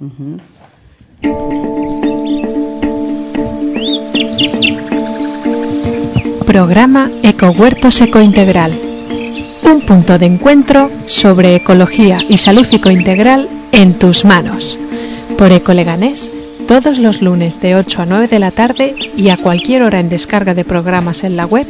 Uh-huh. Programa Ecohuertos Ecointegral. Un punto de encuentro sobre ecología y salud ecointegral en tus manos. Por Ecoleganés, todos los lunes de 8 a 9 de la tarde y a cualquier hora en descarga de programas en la web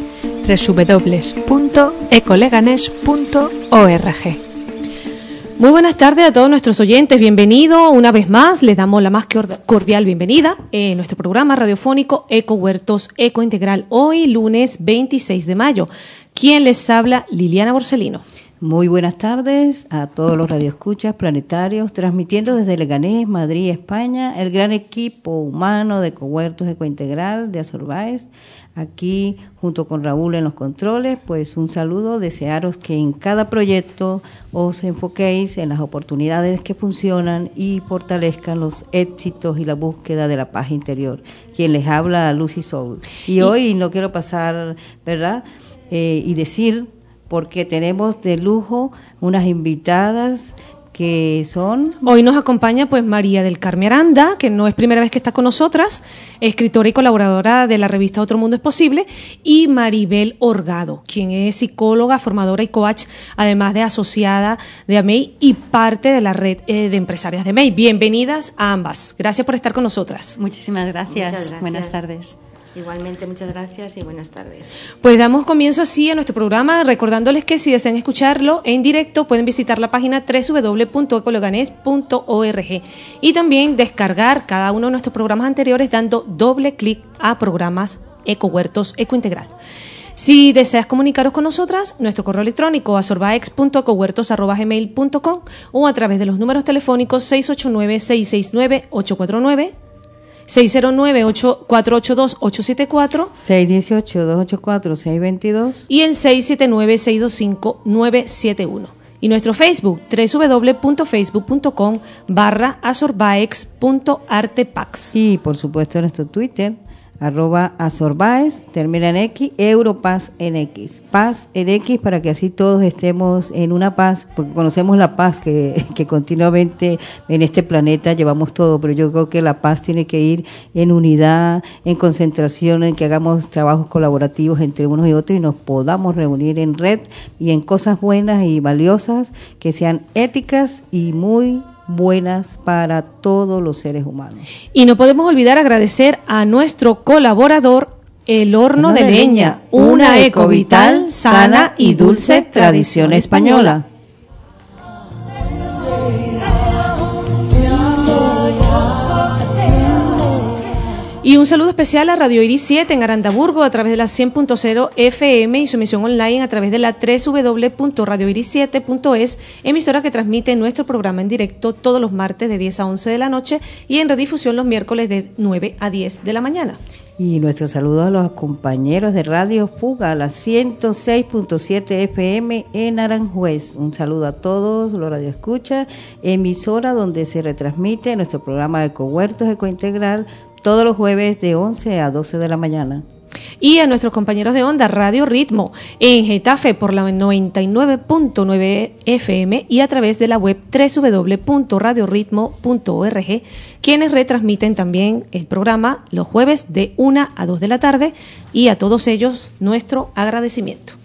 www.ecoleganes.org. Muy buenas tardes a todos nuestros oyentes, bienvenidos una vez más, les damos la más cordial bienvenida en nuestro programa radiofónico Ecohuertos Ecointegral, hoy lunes 26 de mayo. ¿Quién les habla? Liliana Borsellino. Muy buenas tardes a todos los radioescuchas planetarios, transmitiendo desde Leganés, Madrid, España, el gran equipo humano de Ecohuertos Ecointegral de Azorbáez. Aquí, junto con Raúl en los controles, pues un saludo, desearos que en cada proyecto os enfoquéis en las oportunidades que funcionan y fortalezcan los éxitos y la búsqueda de la paz interior. Quien les habla, Lucy Soul. Y hoy no quiero pasar, ¿verdad?, y decir, porque tenemos de lujo unas invitadas que son... Hoy nos acompaña pues María del Carmen Aranda, que no es primera vez que está con nosotras, escritora y colaboradora de la revista Otro Mundo es Posible, y Maribel Orgado, quien es psicóloga, formadora y coach, además de asociada de AMEI y parte de la red de empresarias de AMEI. Bienvenidas a ambas. Gracias por estar con nosotras. Muchísimas gracias. Buenas tardes. Igualmente, muchas gracias y buenas tardes. Pues damos comienzo así a nuestro programa, recordándoles que si desean escucharlo en directo pueden visitar la página www.ecoleganes.org y también descargar cada uno de nuestros programas anteriores dando doble clic a programas Ecohuertos Ecointegral. Si deseas comunicaros con nosotras, nuestro correo electrónico azorbaex.ecohuertos@gmail.com o a través de los números telefónicos 689-669-849, 609-482-874, 618-284-622 y en 679-625-971. Y nuestro Facebook, www.facebook.com/azorbaex.artepax. Y por supuesto nuestro Twitter, @Azorbaez, termina en X, Europaz en X, paz en X, para que así todos estemos en una paz, porque conocemos la paz que continuamente en este planeta llevamos todo, pero yo creo que la paz tiene que ir en unidad, en concentración, en que hagamos trabajos colaborativos entre unos y otros y nos podamos reunir en red y en cosas buenas y valiosas que sean éticas y muy buenas para todos los seres humanos. Y no podemos olvidar agradecer a nuestro colaborador, El Horno de Leña, una ecovital, sana y dulce tradición española. Y un saludo especial a Radio Iris 7 en Arandaburgo a través de la 100.0 FM y su emisión online a través de la www.radioiris7.es, emisora que transmite nuestro programa en directo todos los martes de 10 a 11 de la noche y en redifusión los miércoles de 9 a 10 de la mañana. Y nuestro saludo a los compañeros de Radio Fuga, a la 106.7 FM en Aranjuez. Un saludo a todos los radioescuchas, emisora donde se retransmite nuestro programa de Ecohuertos Ecointegral todos los jueves de 11 a 12 de la mañana. Y a nuestros compañeros de onda Radio Ritmo en Getafe por la 99.9 FM y a través de la web www.radioritmo.org, quienes retransmiten también el programa los jueves de 1 a 2 de la tarde, y a todos ellos nuestro agradecimiento.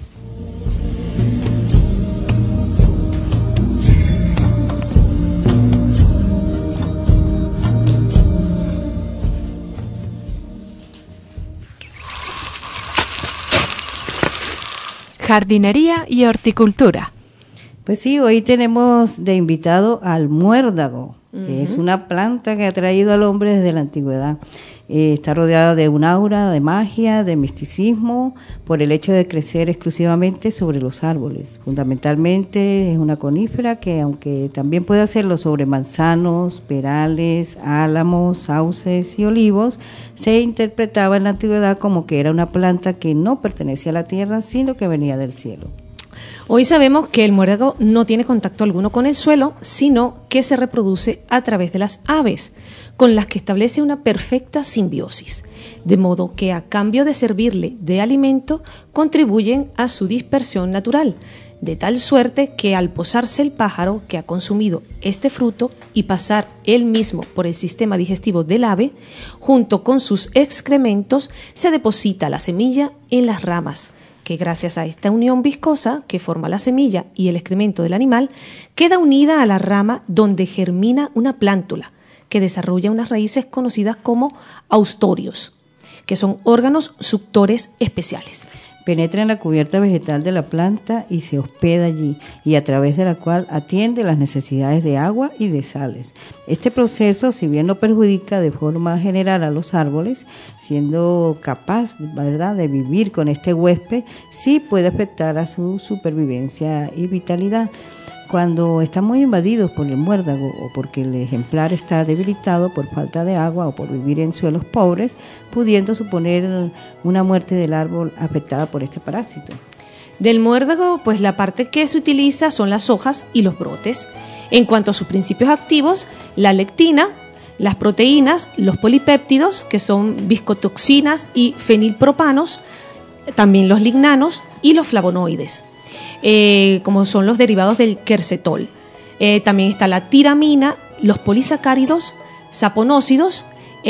Jardinería y horticultura. Pues sí, hoy tenemos de invitado al muérdago, que es una planta que ha traído al hombre desde la antigüedad. Está rodeada de un aura de magia, de misticismo, por el hecho de crecer exclusivamente sobre los árboles. Fundamentalmente es una conífera que, aunque también puede hacerlo sobre manzanos, perales, álamos, sauces y olivos, se interpretaba en la antigüedad como que era una planta que no pertenecía a la tierra, sino que venía del cielo. Hoy sabemos que el muérdago no tiene contacto alguno con el suelo, sino que se reproduce a través de las aves, con las que establece una perfecta simbiosis, de modo que a cambio de servirle de alimento, contribuyen a su dispersión natural, de tal suerte que al posarse el pájaro que ha consumido este fruto y pasar él mismo por el sistema digestivo del ave, junto con sus excrementos, se deposita la semilla en las ramas, que gracias a esta unión viscosa que forma la semilla y el excremento del animal, queda unida a la rama donde germina una plántula, que desarrolla unas raíces conocidas como austorios, que son órganos suctores especiales. Penetra en la cubierta vegetal de la planta y se hospeda allí, y a través de la cual atiende las necesidades de agua y de sales. Este proceso, si bien no perjudica de forma general a los árboles, siendo capaz, ¿verdad?, de vivir con este huésped, sí puede afectar a su supervivencia y vitalidad. Cuando están muy invadidos por el muérdago o porque el ejemplar está debilitado por falta de agua o por vivir en suelos pobres, pudiendo suponer una muerte del árbol afectada por este parásito. Del muérdago, pues la parte que se utiliza son las hojas y los brotes. En cuanto a sus principios activos, la lectina, las proteínas, los polipéptidos, que son viscotoxinas y fenilpropanos, también los lignanos y los flavonoides. Como son los derivados del quercetol. También está la tiramina, los polisacáridos, saponócidos,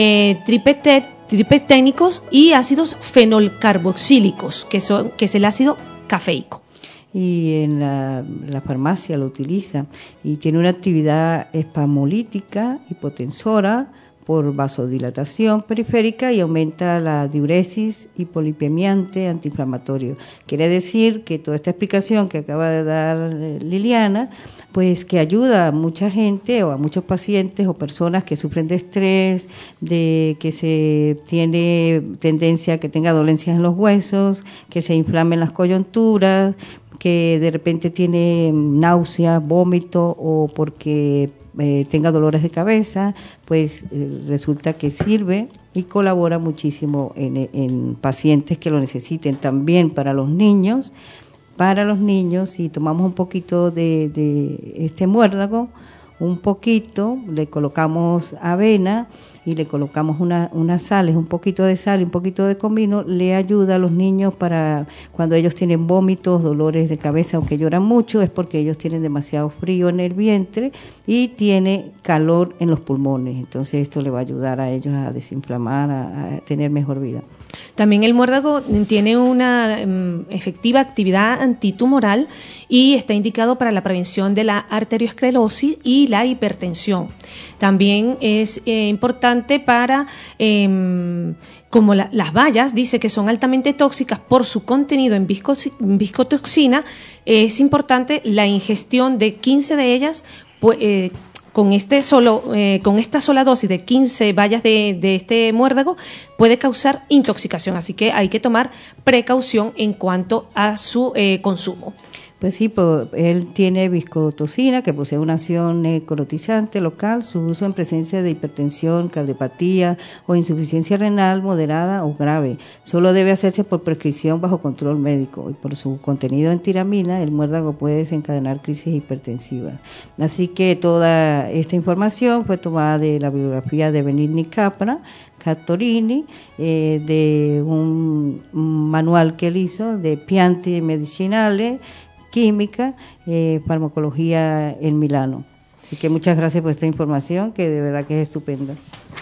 tripepténicos y ácidos fenolcarboxílicos, que es el ácido cafeico. Y en la farmacia lo utiliza y tiene una actividad espasmolítica, hipotensora, por vasodilatación periférica, y aumenta la diuresis, hipolipemiante, antiinflamatorio. Quiere decir que toda esta explicación que acaba de dar Liliana, pues que ayuda a mucha gente o a muchos pacientes o personas que sufren de estrés, de que se tiene tendencia a que tenga dolencias en los huesos, que se inflamen las coyunturas, que de repente tiene náuseas, vómito o porque tenga dolores de cabeza, pues resulta que sirve y colabora muchísimo en pacientes que lo necesiten. También para los niños, si tomamos un poquito de este muérdago, un poquito, le colocamos avena y le colocamos unas sales, un poquito de sal y un poquito de comino, le ayuda a los niños para cuando ellos tienen vómitos, dolores de cabeza, aunque lloran mucho, es porque ellos tienen demasiado frío en el vientre y tiene calor en los pulmones. Entonces esto le va a ayudar a ellos a desinflamar, a tener mejor vida. También el muérdago tiene una efectiva actividad antitumoral y está indicado para la prevención de la arteriosclerosis y la hipertensión. También es importante para, como las bayas, dice que son altamente tóxicas por su contenido en viscotoxina, es importante la ingestión de 15 de ellas, con esta sola dosis de 15 bayas de este muérdago puede causar intoxicación, así que hay que tomar precaución en cuanto a su consumo. Pues sí, él tiene viscotoxina, que posee una acción necrotizante local. Su uso en presencia de hipertensión, cardiopatía o insuficiencia renal moderada o grave solo debe hacerse por prescripción bajo control médico, y por su contenido en tiramina, el muérdago puede desencadenar crisis hipertensivas. Así que toda esta información fue tomada de la bibliografía de Benigni Cattorini, de un manual que él hizo de pianti medicinales, química, farmacología en Milano. Así que muchas gracias por esta información, que de verdad que es estupenda.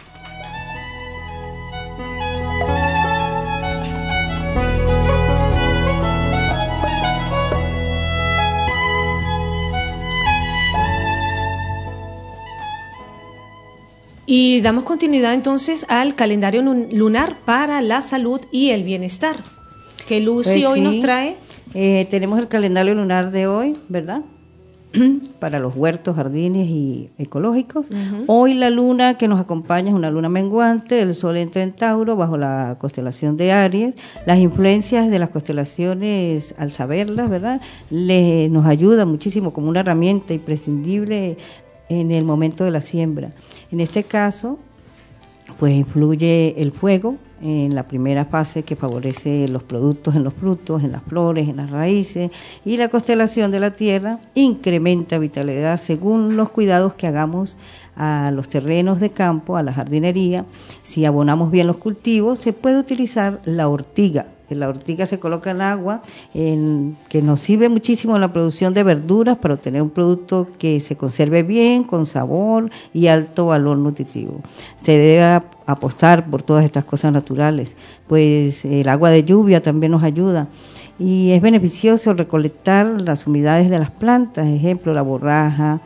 Y damos continuidad entonces al calendario lunar para la salud y el bienestar, que Lucy hoy nos trae. Tenemos el calendario lunar de hoy, ¿verdad? Para los huertos, jardines y ecológicos. Uh-huh. Hoy la luna que nos acompaña es una luna menguante, el sol entra en Tauro bajo la constelación de Aries. Las influencias de las constelaciones, al saberlas, ¿verdad?, nos ayuda muchísimo como una herramienta imprescindible en el momento de la siembra. En este caso, pues influye el fuego en la primera fase, que favorece los productos en los frutos, en las flores, en las raíces, y la constelación de la tierra incrementa vitalidad según los cuidados que hagamos a los terrenos de campo, a la jardinería. Si abonamos bien los cultivos, se puede utilizar la ortiga La ortiga se coloca en agua, que nos sirve muchísimo en la producción de verduras para obtener un producto que se conserve bien, con sabor y alto valor nutritivo. Se debe apostar por todas estas cosas naturales, pues el agua de lluvia también nos ayuda. Y es beneficioso recolectar las humedades de las plantas, ejemplo, la borraja,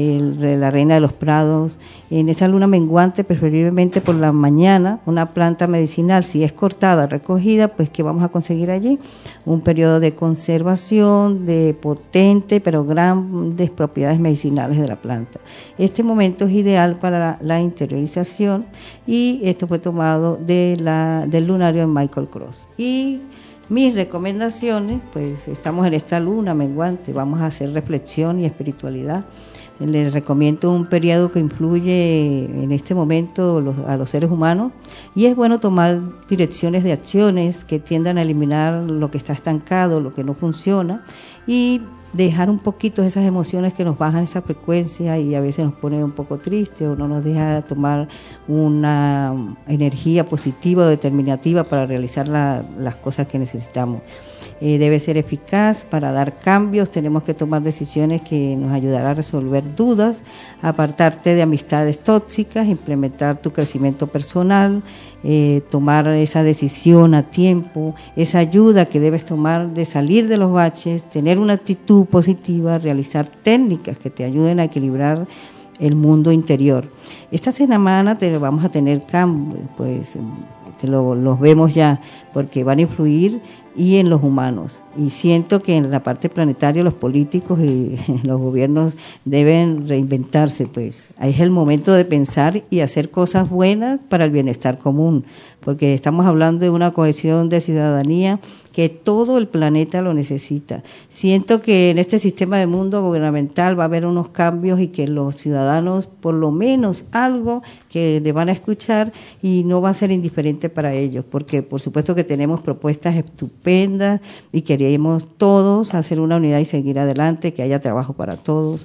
la reina de los prados. En esa luna menguante, preferiblemente por la mañana, una planta medicinal, si es cortada, recogida, pues que vamos a conseguir allí un periodo de conservación de potente pero grandes propiedades medicinales de la planta. Este momento es ideal para la interiorización y esto fue tomado del lunario de Michael Cross. Y mis recomendaciones, pues estamos en esta luna menguante, vamos a hacer reflexión y espiritualidad. Les recomiendo un periodo que influye en este momento a los seres humanos y es bueno tomar direcciones de acciones que tiendan a eliminar lo que está estancado, lo que no funciona y dejar un poquito esas emociones que nos bajan esa frecuencia y a veces nos pone un poco triste o no nos deja tomar una energía positiva o determinativa para realizar las cosas que necesitamos. Debe ser eficaz para dar cambios, tenemos que tomar decisiones que nos ayudarán a resolver dudas, apartarte de amistades tóxicas, implementar tu crecimiento personal, tomar esa decisión a tiempo, esa ayuda que debes tomar de salir de los baches, tener una actitud positiva, realizar técnicas que te ayuden a equilibrar el mundo interior. Esta semana vamos a tener cambios, pues los vemos ya, porque van a influir y en los humanos. Y siento que en la parte planetaria los políticos y los gobiernos deben reinventarse, pues. Ahí es el momento de pensar y hacer cosas buenas para el bienestar común, porque estamos hablando de una cohesión de ciudadanía que todo el planeta lo necesita. Siento que en este sistema de mundo gubernamental va a haber unos cambios y que los ciudadanos, por lo menos algo que le van a escuchar y no va a ser indiferente para ellos, porque por supuesto que tenemos propuestas estupendas y queremos todos hacer una unidad y seguir adelante, que haya trabajo para todos.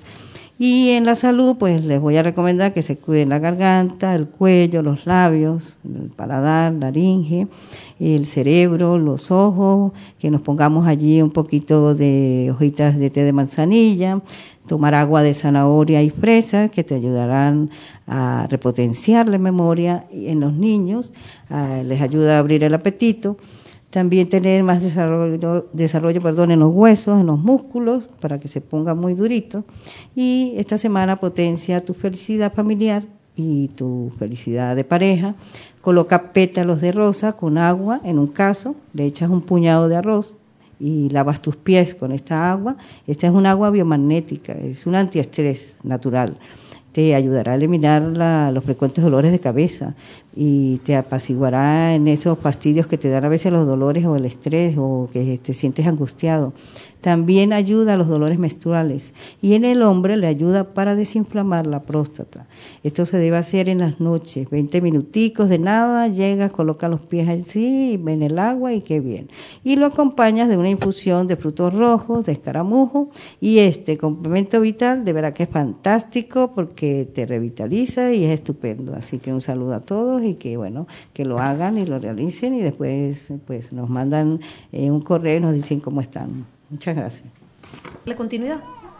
Y en la salud, pues les voy a recomendar que se cuiden la garganta, el cuello, los labios, el paladar, la laringe, el cerebro, los ojos, que nos pongamos allí un poquito de hojitas de té de manzanilla, tomar agua de zanahoria y fresa, que te ayudarán a repotenciar la memoria en los niños, les ayuda a abrir el apetito. También tener más desarrollo en los huesos, en los músculos, para que se ponga muy durito. Y esta semana potencia tu felicidad familiar y tu felicidad de pareja. Coloca pétalos de rosa con agua, en un caso, le echas un puñado de arroz y lavas tus pies con esta agua. Esta es un agua biomagnética, es un antiestrés natural. Te ayudará a eliminar los frecuentes dolores de cabeza y te apaciguará en esos fastidios que te dan a veces los dolores o el estrés o que te sientes angustiado. También ayuda a los dolores menstruales y en el hombre le ayuda para desinflamar la próstata. Esto se debe hacer en las noches, 20 minuticos de nada, llegas, colocas los pies así en el agua y qué bien. Y lo acompañas de una infusión de frutos rojos, de escaramujo y este complemento vital de verdad que es fantástico porque te revitaliza y es estupendo. Así que un saludo a todos y que bueno, que lo hagan y lo realicen y después pues nos mandan un correo y nos dicen cómo están. Muchas gracias. ¿La continuidad?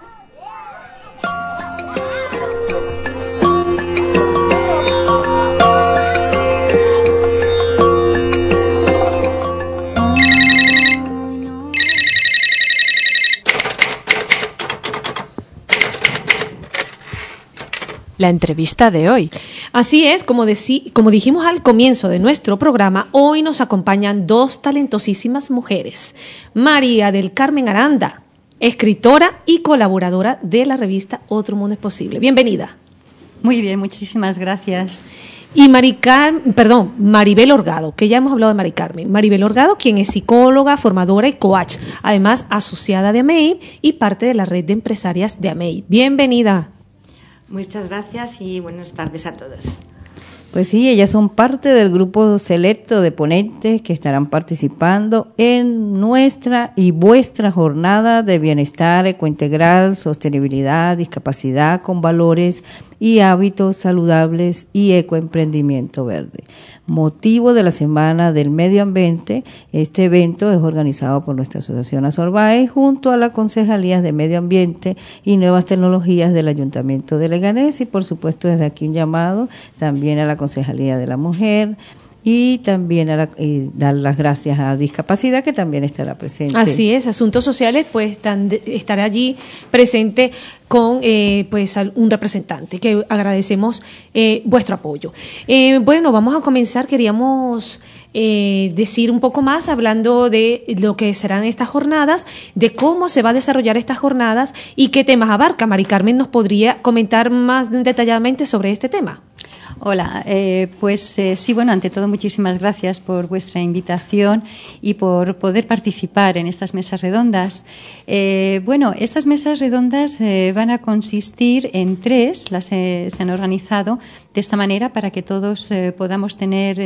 La entrevista de hoy. Así es, como dijimos al comienzo de nuestro programa, hoy nos acompañan dos talentosísimas mujeres. María del Carmen Aranda, escritora y colaboradora de la revista Otro Mundo es Posible. Bienvenida. Muy bien, muchísimas gracias. Y Maribel Orgado, que ya hemos hablado de Mari Carmen. Maribel Orgado, quien es psicóloga, formadora y coach, además asociada de AMEI y parte de la red de empresarias de AMEI. Bienvenida. Muchas gracias y buenas tardes a todos. Pues sí, ellas son parte del grupo selecto de ponentes que estarán participando en nuestra y vuestra jornada de bienestar ecointegral, sostenibilidad, discapacidad con valores y hábitos saludables y ecoemprendimiento verde. Motivo de la Semana del Medio Ambiente, este evento es organizado por nuestra Asociación Azorbaes junto a las Concejalías de Medio Ambiente y Nuevas Tecnologías del Ayuntamiento de Leganés, y por supuesto desde aquí un llamado también a la Concejalía de la Mujer, y también dar las gracias a Discapacidad, que también estará presente. Así es, Asuntos Sociales pues estará allí presente con pues un representante, que agradecemos vuestro apoyo. Bueno, vamos a comenzar. Queríamos decir un poco más hablando de lo que serán estas jornadas, de cómo se va a desarrollar estas jornadas y qué temas abarca. Mari Carmen nos podría comentar más detalladamente sobre este tema. Hola, sí, bueno, ante todo muchísimas gracias por vuestra invitación y por poder participar en estas mesas redondas. Estas mesas redondas van a consistir en 3, se han organizado de esta manera para que todos podamos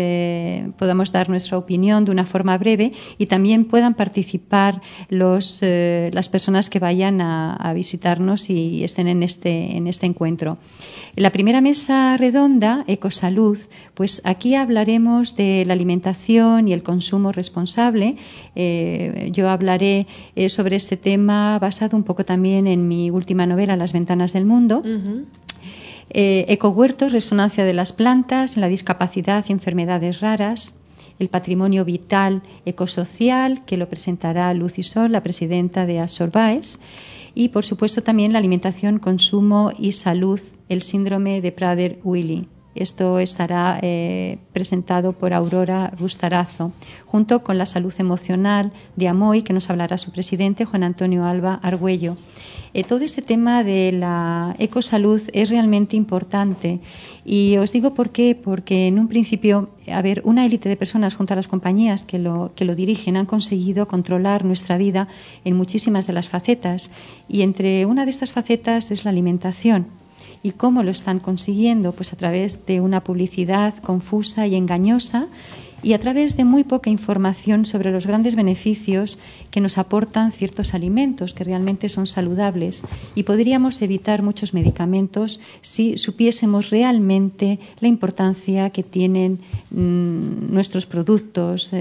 dar nuestra opinión de una forma breve y también puedan participar las personas que vayan a visitarnos y estén en este encuentro. La primera mesa redonda, Ecosalud, pues aquí hablaremos de la alimentación y el consumo responsable. Yo hablaré sobre este tema basado un poco también en mi última novela, Las ventanas del mundo. Uh-huh. Ecohuertos, resonancia de las plantas, la discapacidad y enfermedades raras. El patrimonio vital ecosocial, que lo presentará Luz Isol, la presidenta de Azorbaes. Y, por supuesto, también la alimentación, consumo y salud, el síndrome de Prader-Willi. Esto estará presentado por Aurora Rustarazo, junto con la salud emocional de Amoy, que nos hablará su presidente, Juan Antonio Alba Argüello. Todo este tema de la ecosalud es realmente importante. Y os digo por qué, porque en un principio, una élite de personas junto a las compañías que lo dirigen han conseguido controlar nuestra vida en muchísimas de las facetas. Y entre una de estas facetas es la alimentación. ¿Y cómo lo están consiguiendo? Pues a través de una publicidad confusa y engañosa y a través de muy poca información sobre los grandes beneficios que nos aportan ciertos alimentos que realmente son saludables, y podríamos evitar muchos medicamentos si supiésemos realmente la importancia que tienen nuestros productos,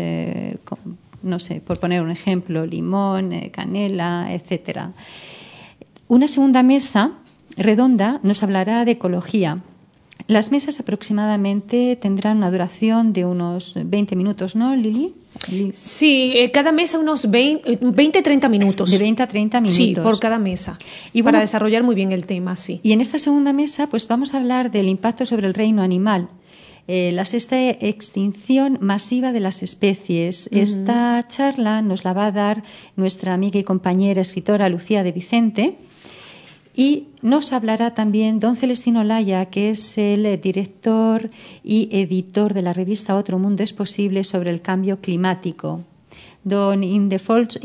no sé, por poner un ejemplo, limón, canela, etcétera. Una segunda mesa redonda nos hablará de ecología. Las mesas aproximadamente tendrán una duración de unos 20 minutos, ¿no, Lili? Sí, cada mesa unos 20-30 minutos. De 20 a 30 minutos. Sí, por cada mesa. Y para desarrollar muy bien el tema, sí. Y en esta segunda mesa pues vamos a hablar del impacto sobre el reino animal. La sexta extinción masiva de las especies. Uh-huh. Esta charla nos la va a dar nuestra amiga y compañera escritora Lucía de Vicente. Y nos hablará también don Celestino Laya, que es el director y editor de la revista Otro Mundo es Posible sobre el cambio climático. Don Ildefonso.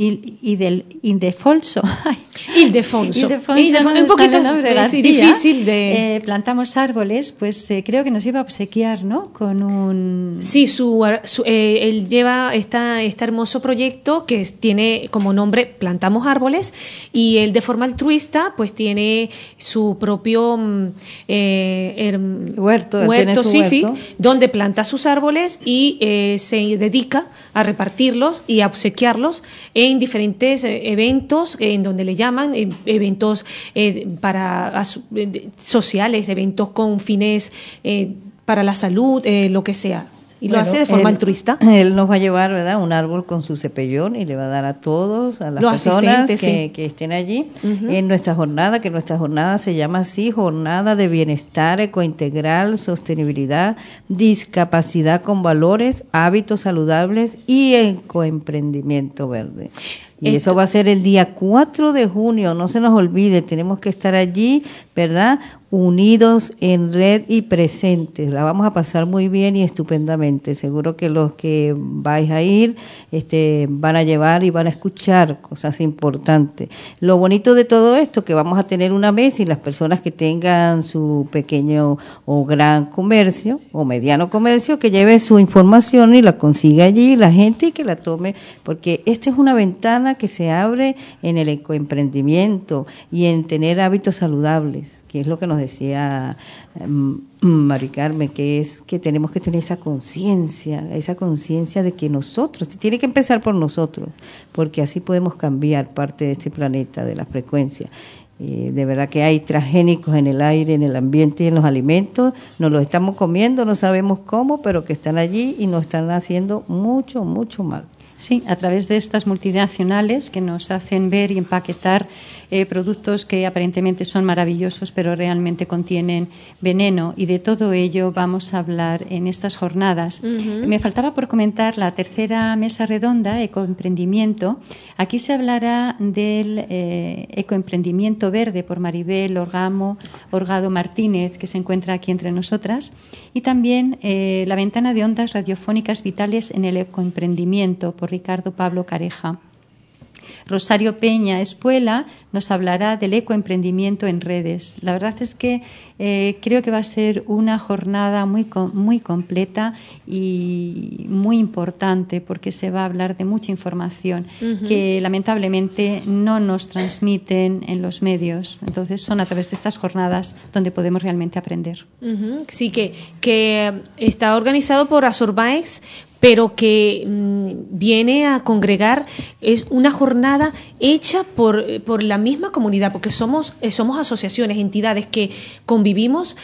Un poquito difícil de... Plantamos árboles, pues creo que nos iba a obsequiar, ¿no? Con un... Sí, él lleva este hermoso proyecto que tiene como nombre Plantamos Árboles, y él de forma altruista pues tiene su propio huerto, sí, donde planta sus árboles y se dedica a repartirlos y a obsequiarlos en diferentes eventos en donde le llaman eventos sociales, eventos con fines para la salud, lo que sea. Y lo hace de forma altruista. Él nos va a llevar, ¿verdad?, un árbol con su cepellón y le va a dar a todos, a las personas que estén allí, uh-huh, en nuestra jornada, que nuestra jornada se llama así: Jornada de Bienestar Ecointegral, Sostenibilidad, Discapacidad con Valores, Hábitos Saludables y Ecoemprendimiento Verde. Y eso va a ser el día 4 de junio, no se nos olvide, tenemos que estar allí, ¿verdad?, unidos en red y presentes. La vamos a pasar muy bien y estupendamente. Seguro que los que vais a ir van a llevar y van a escuchar cosas importantes. Lo bonito de todo esto, que vamos a tener una mesa y las personas que tengan su pequeño o gran comercio o mediano comercio, que lleve su información y la consiga allí la gente y que la tome, porque esta es una ventana jornada que se abre en el ecoemprendimiento y en tener hábitos saludables, que es lo que nos decía Mari Carmen, que es que tenemos que tener esa conciencia de que nosotros, tiene que empezar por nosotros, porque así podemos cambiar parte de este planeta, de la frecuencia. De verdad que hay transgénicos en el aire, en el ambiente y en los alimentos, nos los estamos comiendo, no sabemos cómo, pero que están allí y nos están haciendo mucho, mucho mal. Sí, a través de estas multinacionales que nos hacen ver y empaquetar productos que aparentemente son maravillosos, pero realmente contienen veneno, y de todo ello vamos a hablar en estas jornadas. Me faltaba por comentar la tercera mesa redonda, ecoemprendimiento. Aquí se hablará del ecoemprendimiento verde por Maribel Orgado Martínez, que se encuentra aquí entre nosotras, y también la ventana de ondas radiofónicas vitales en el ecoemprendimiento por Ricardo Pablo Careja. Rosario Peña Espuela nos hablará del ecoemprendimiento en redes. La verdad es que creo que va a ser una jornada muy completa y muy importante, porque se va a hablar de mucha información que lamentablemente no nos transmiten en los medios. Entonces son a través de estas jornadas donde podemos realmente aprender. Sí, que está organizado por Azorbaex, pero que viene a congregar, es una jornada hecha por la misma comunidad, porque somos asociaciones, entidades que convivimos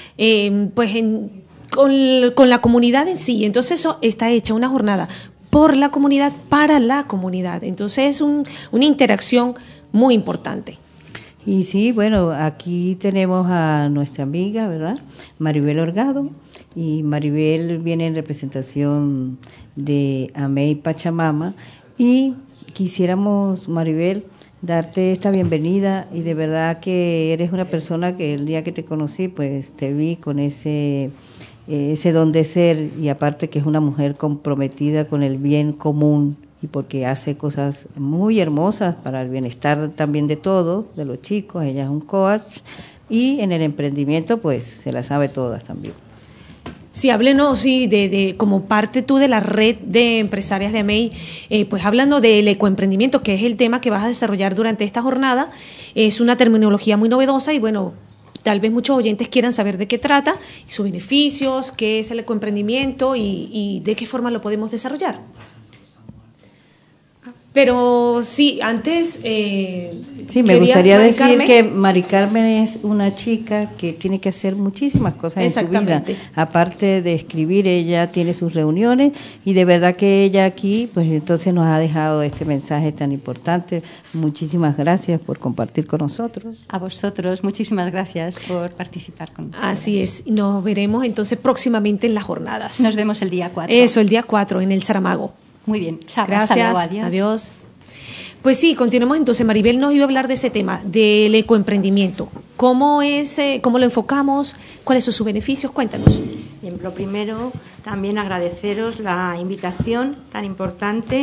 con la comunidad en sí. Entonces eso está hecha una jornada por la comunidad, para la comunidad. Entonces es una interacción muy importante. Y sí, bueno, aquí tenemos a nuestra amiga, ¿verdad?, Maribel Orgado, y Maribel viene en representación de AMEI Pachamama, y quisiéramos, Maribel, darte esta bienvenida, y de verdad que eres una persona que el día que te conocí, pues te vi con ese don de ser, y aparte que es una mujer comprometida con el bien común, y porque hace cosas muy hermosas para el bienestar también de todos, de los chicos. Ella es un coach, y en el emprendimiento pues se las sabe todas también. Sí, háblenos, sí, de como parte tú de la red de empresarias de AMEI, pues hablando del ecoemprendimiento, que es el tema que vas a desarrollar durante esta jornada. Es una terminología muy novedosa y bueno, tal vez muchos oyentes quieran saber de qué trata, sus beneficios, qué es el ecoemprendimiento y de qué forma lo podemos desarrollar. Pero sí, antes... sí, me gustaría decir que Mari Carmen es una chica que tiene que hacer muchísimas cosas en su vida. Aparte de escribir, ella tiene sus reuniones, y de verdad que ella aquí, pues entonces nos ha dejado este mensaje tan importante. Muchísimas gracias por compartir con nosotros. A vosotros, muchísimas gracias por participar con nosotros. Así es, nos veremos entonces próximamente en las jornadas. Nos vemos el día 4. Eso, el día 4 en el Saramago. Muy bien, chao. Gracias, adiós. Pues sí, continuemos entonces. Maribel nos iba a hablar de ese tema, del ecoemprendimiento. ¿Cómo lo enfocamos? ¿Cuáles son sus beneficios? Cuéntanos. Bien, lo primero, también agradeceros la invitación tan importante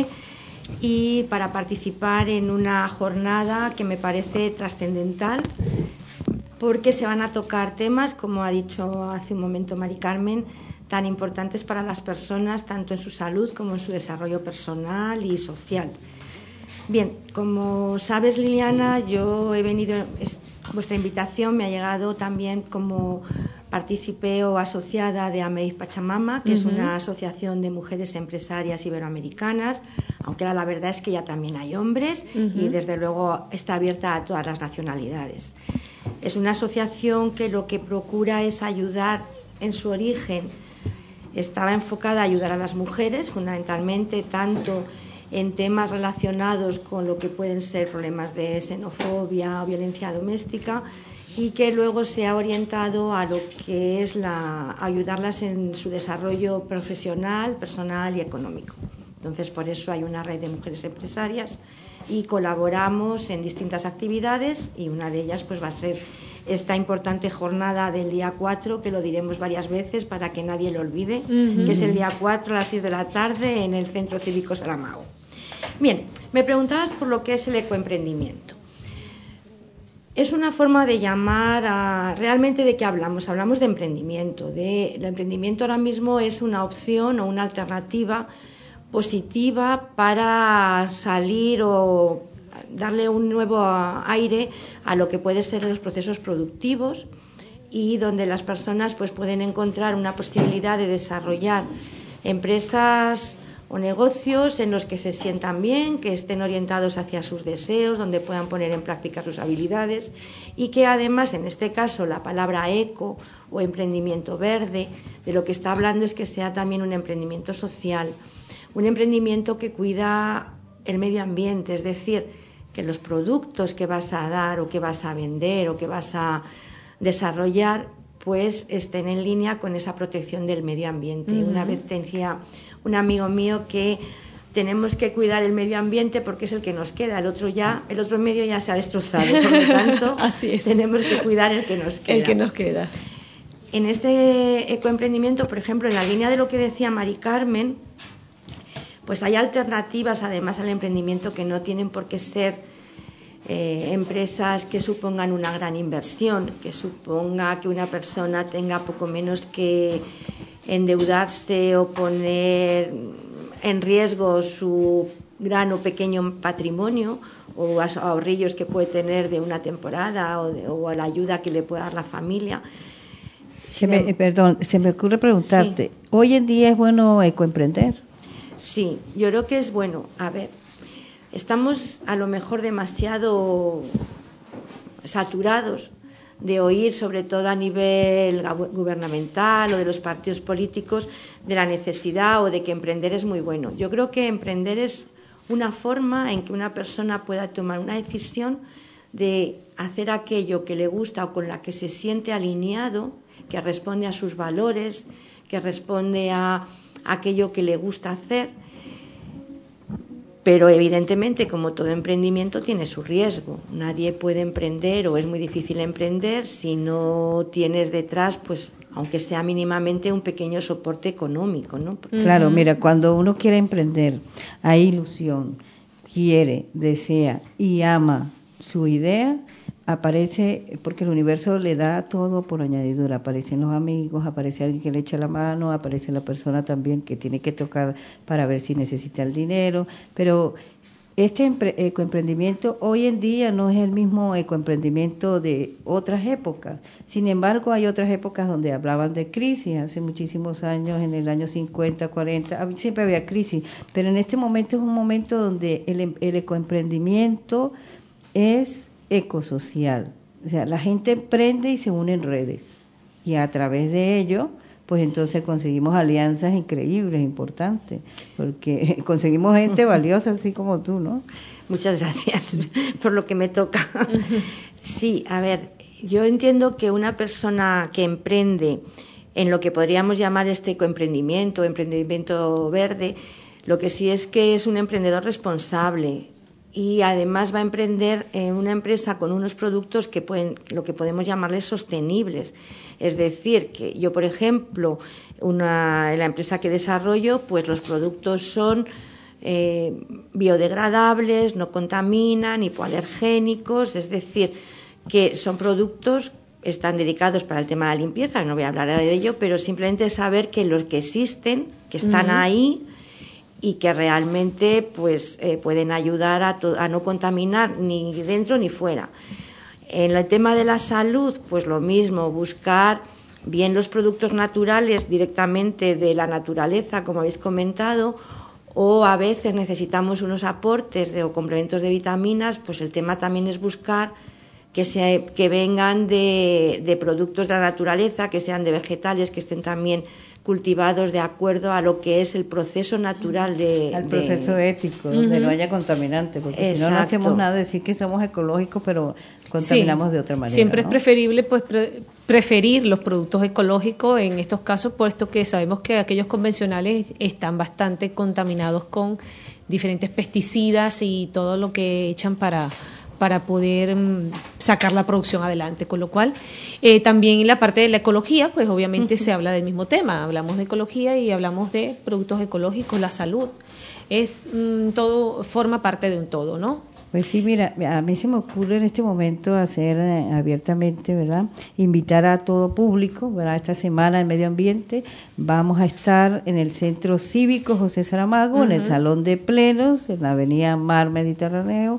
y para participar en una jornada que me parece trascendental, porque se van a tocar temas, como ha dicho hace un momento Mari Carmen, tan importantes para las personas, tanto en su salud como en su desarrollo personal y social. Bien, como sabes, Liliana, yo he venido, vuestra invitación me ha llegado también como partícipe o asociada de AMEI Pachamama, que es una asociación de mujeres empresarias iberoamericanas, aunque la verdad es que ya también hay hombres y desde luego está abierta a todas las nacionalidades. Es una asociación que lo que procura es ayudar. En su origen estaba enfocada a ayudar a las mujeres, fundamentalmente tanto en temas relacionados con lo que pueden ser problemas de xenofobia o violencia doméstica, y que luego se ha orientado a lo que es ayudarlas en su desarrollo profesional, personal y económico. Entonces, por eso hay una red de mujeres empresarias y colaboramos en distintas actividades, y una de ellas pues va a ser esta importante jornada del día 4, que lo diremos varias veces para que nadie lo olvide, que es el día 4 a las 6 de la tarde en el Centro Cívico Saramago. Bien, me preguntabas por lo que es el ecoemprendimiento. Es una forma de llamar a... ¿Realmente de qué hablamos? Hablamos de emprendimiento. El emprendimiento ahora mismo es una opción o una alternativa positiva para salir o darle un nuevo aire a lo que puede ser los procesos productivos, y donde las personas pues pueden encontrar una posibilidad de desarrollar empresas o negocios en los que se sientan bien, que estén orientados hacia sus deseos, donde puedan poner en práctica sus habilidades, y que además, en este caso, la palabra eco o emprendimiento verde, de lo que está hablando es que sea también un emprendimiento social, un emprendimiento que cuida el medio ambiente, es decir, que los productos que vas a dar o que vas a vender o que vas a desarrollar pues estén en línea con esa protección del medio ambiente. Una vez decía un amigo mío que tenemos que cuidar el medio ambiente porque es el que nos queda, el otro medio ya se ha destrozado, por lo tanto Así es. tenemos que cuidar el que nos queda. El que nos queda. En este ecoemprendimiento, por ejemplo, en la línea de lo que decía Mari Carmen, pues hay alternativas además al emprendimiento que no tienen por qué ser empresas que supongan una gran inversión, que suponga que una persona tenga poco menos que endeudarse o poner en riesgo su gran o pequeño patrimonio o ahorrillos que puede tener de una temporada o la ayuda que le pueda dar la familia. Se me ocurre preguntarte, Sí. ¿Hoy en día es bueno ecoemprender? Sí, yo creo que es bueno. A ver, estamos a lo mejor demasiado saturados de oír, sobre todo a nivel gubernamental o de los partidos políticos, de la necesidad o de que emprender es muy bueno. Yo creo que emprender es una forma en que una persona pueda tomar una decisión de hacer aquello que le gusta o con la que se siente alineado, que responde a sus valores, que responde a aquello que le gusta hacer. Pero evidentemente, como todo emprendimiento, tiene su riesgo. Nadie puede emprender o es muy difícil emprender si no tienes detrás, pues, aunque sea mínimamente, un pequeño soporte económico, ¿no? Claro, mira, cuando uno quiere emprender, hay ilusión, quiere, desea y ama su idea, aparece, porque el universo le da todo por añadidura, aparecen los amigos, aparece alguien que le echa la mano, aparece la persona también que tiene que tocar para ver si necesita el dinero, pero este ecoemprendimiento hoy en día no es el mismo ecoemprendimiento de otras épocas. Sin embargo, hay otras épocas donde hablaban de crisis, hace muchísimos años, en el año 50, 40, siempre había crisis, pero en este momento es un momento donde el ecoemprendimiento es ecosocial, o sea, la gente emprende y se une en redes y a través de ello pues entonces conseguimos alianzas increíbles, importantes, porque conseguimos gente valiosa así como tú, ¿no? Muchas gracias por lo que me toca. Sí, a ver, yo entiendo que una persona que emprende en lo que podríamos llamar este ecoemprendimiento, emprendimiento verde, lo que sí es que es un emprendedor responsable, y además va a emprender en una empresa con unos productos que pueden, lo que podemos llamarles sostenibles. Es decir, que yo, por ejemplo, en la empresa que desarrollo, pues los productos son biodegradables, no contaminan, hipoalergénicos, es decir, que son productos, están dedicados para el tema de la limpieza, no voy a hablar de ello, pero simplemente saber que los que existen, que están ahí, y que realmente pues pueden ayudar a no contaminar ni dentro ni fuera. En el tema de la salud, pues lo mismo, buscar bien los productos naturales directamente de la naturaleza, como habéis comentado, o a veces necesitamos unos aportes o complementos de vitaminas, pues el tema también es buscar que vengan de productos de la naturaleza, que sean de vegetales, que estén también cultivados de acuerdo a lo que es el proceso natural al proceso ético, donde no haya contaminante, porque si no, no hacemos nada, decir que somos ecológicos, pero contaminamos de otra manera. Siempre ¿no? Es preferible pues preferir los productos ecológicos en estos casos, puesto que sabemos que aquellos convencionales están bastante contaminados con diferentes pesticidas y todo lo que echan para poder sacar la producción adelante, con lo cual también en la parte de la ecología, pues obviamente se habla del mismo tema, hablamos de ecología y hablamos de productos ecológicos, la salud, todo forma parte de un todo, ¿no? Pues sí, mira, a mí se me ocurre en este momento hacer abiertamente, ¿verdad? Invitar a todo público, ¿verdad? Esta semana en Medio Ambiente vamos a estar en el Centro Cívico José Saramago, en el Salón de Plenos, en la Avenida Mar Mediterráneo,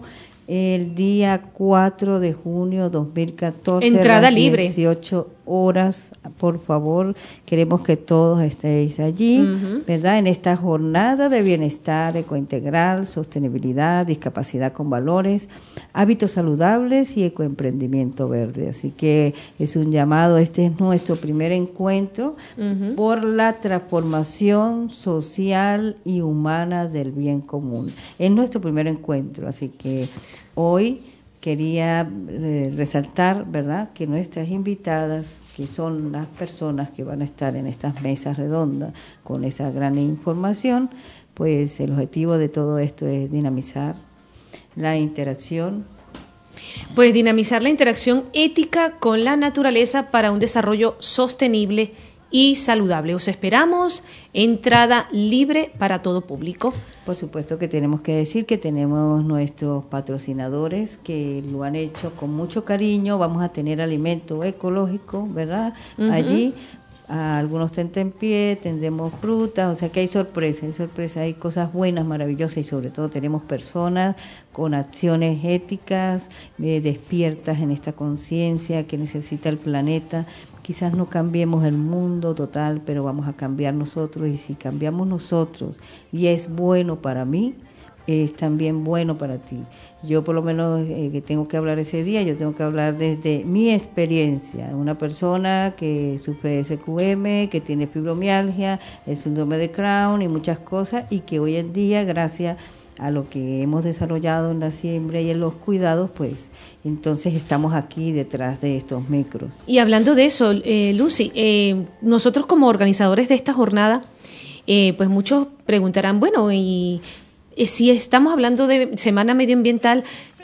el día 4 de junio 2014. Entrada libre. 18 horas, por favor, queremos que todos estéis allí, ¿verdad? En esta jornada de bienestar ecointegral, sostenibilidad, discapacidad con valores, hábitos saludables y ecoemprendimiento verde. Así que es un llamado, este es nuestro primer encuentro por la transformación social y humana del bien común. Es nuestro primer encuentro, así que hoy quería resaltar, ¿verdad?, que nuestras invitadas, que son las personas que van a estar en estas mesas redondas con esa gran información, pues el objetivo de todo esto es dinamizar la interacción. Pues dinamizar la interacción ética con la naturaleza para un desarrollo sostenible y saludable. Os esperamos, entrada libre para todo público. Por supuesto que tenemos que decir que tenemos nuestros patrocinadores que lo han hecho con mucho cariño. Vamos a tener alimento ecológico, ¿verdad? Allí, algunos tentempié, tendremos frutas, o sea que hay sorpresas, hay cosas buenas, maravillosas, y sobre todo tenemos personas con acciones éticas, despiertas en esta conciencia que necesita el planeta. Quizás no cambiemos el mundo total, pero vamos a cambiar nosotros, y si cambiamos nosotros y es bueno para mí, es también bueno para ti. Yo por lo menos que tengo que hablar ese día, yo tengo que hablar desde mi experiencia, una persona que sufre de SQM, que tiene fibromialgia, el síndrome de Crohn y muchas cosas, y que hoy en día, gracias a lo que hemos desarrollado en la siembra y en los cuidados, pues entonces estamos aquí detrás de estos micros. Y hablando de eso, Lucy, nosotros como organizadores de esta jornada, pues muchos preguntarán, bueno, y si estamos hablando de Semana Medioambiental,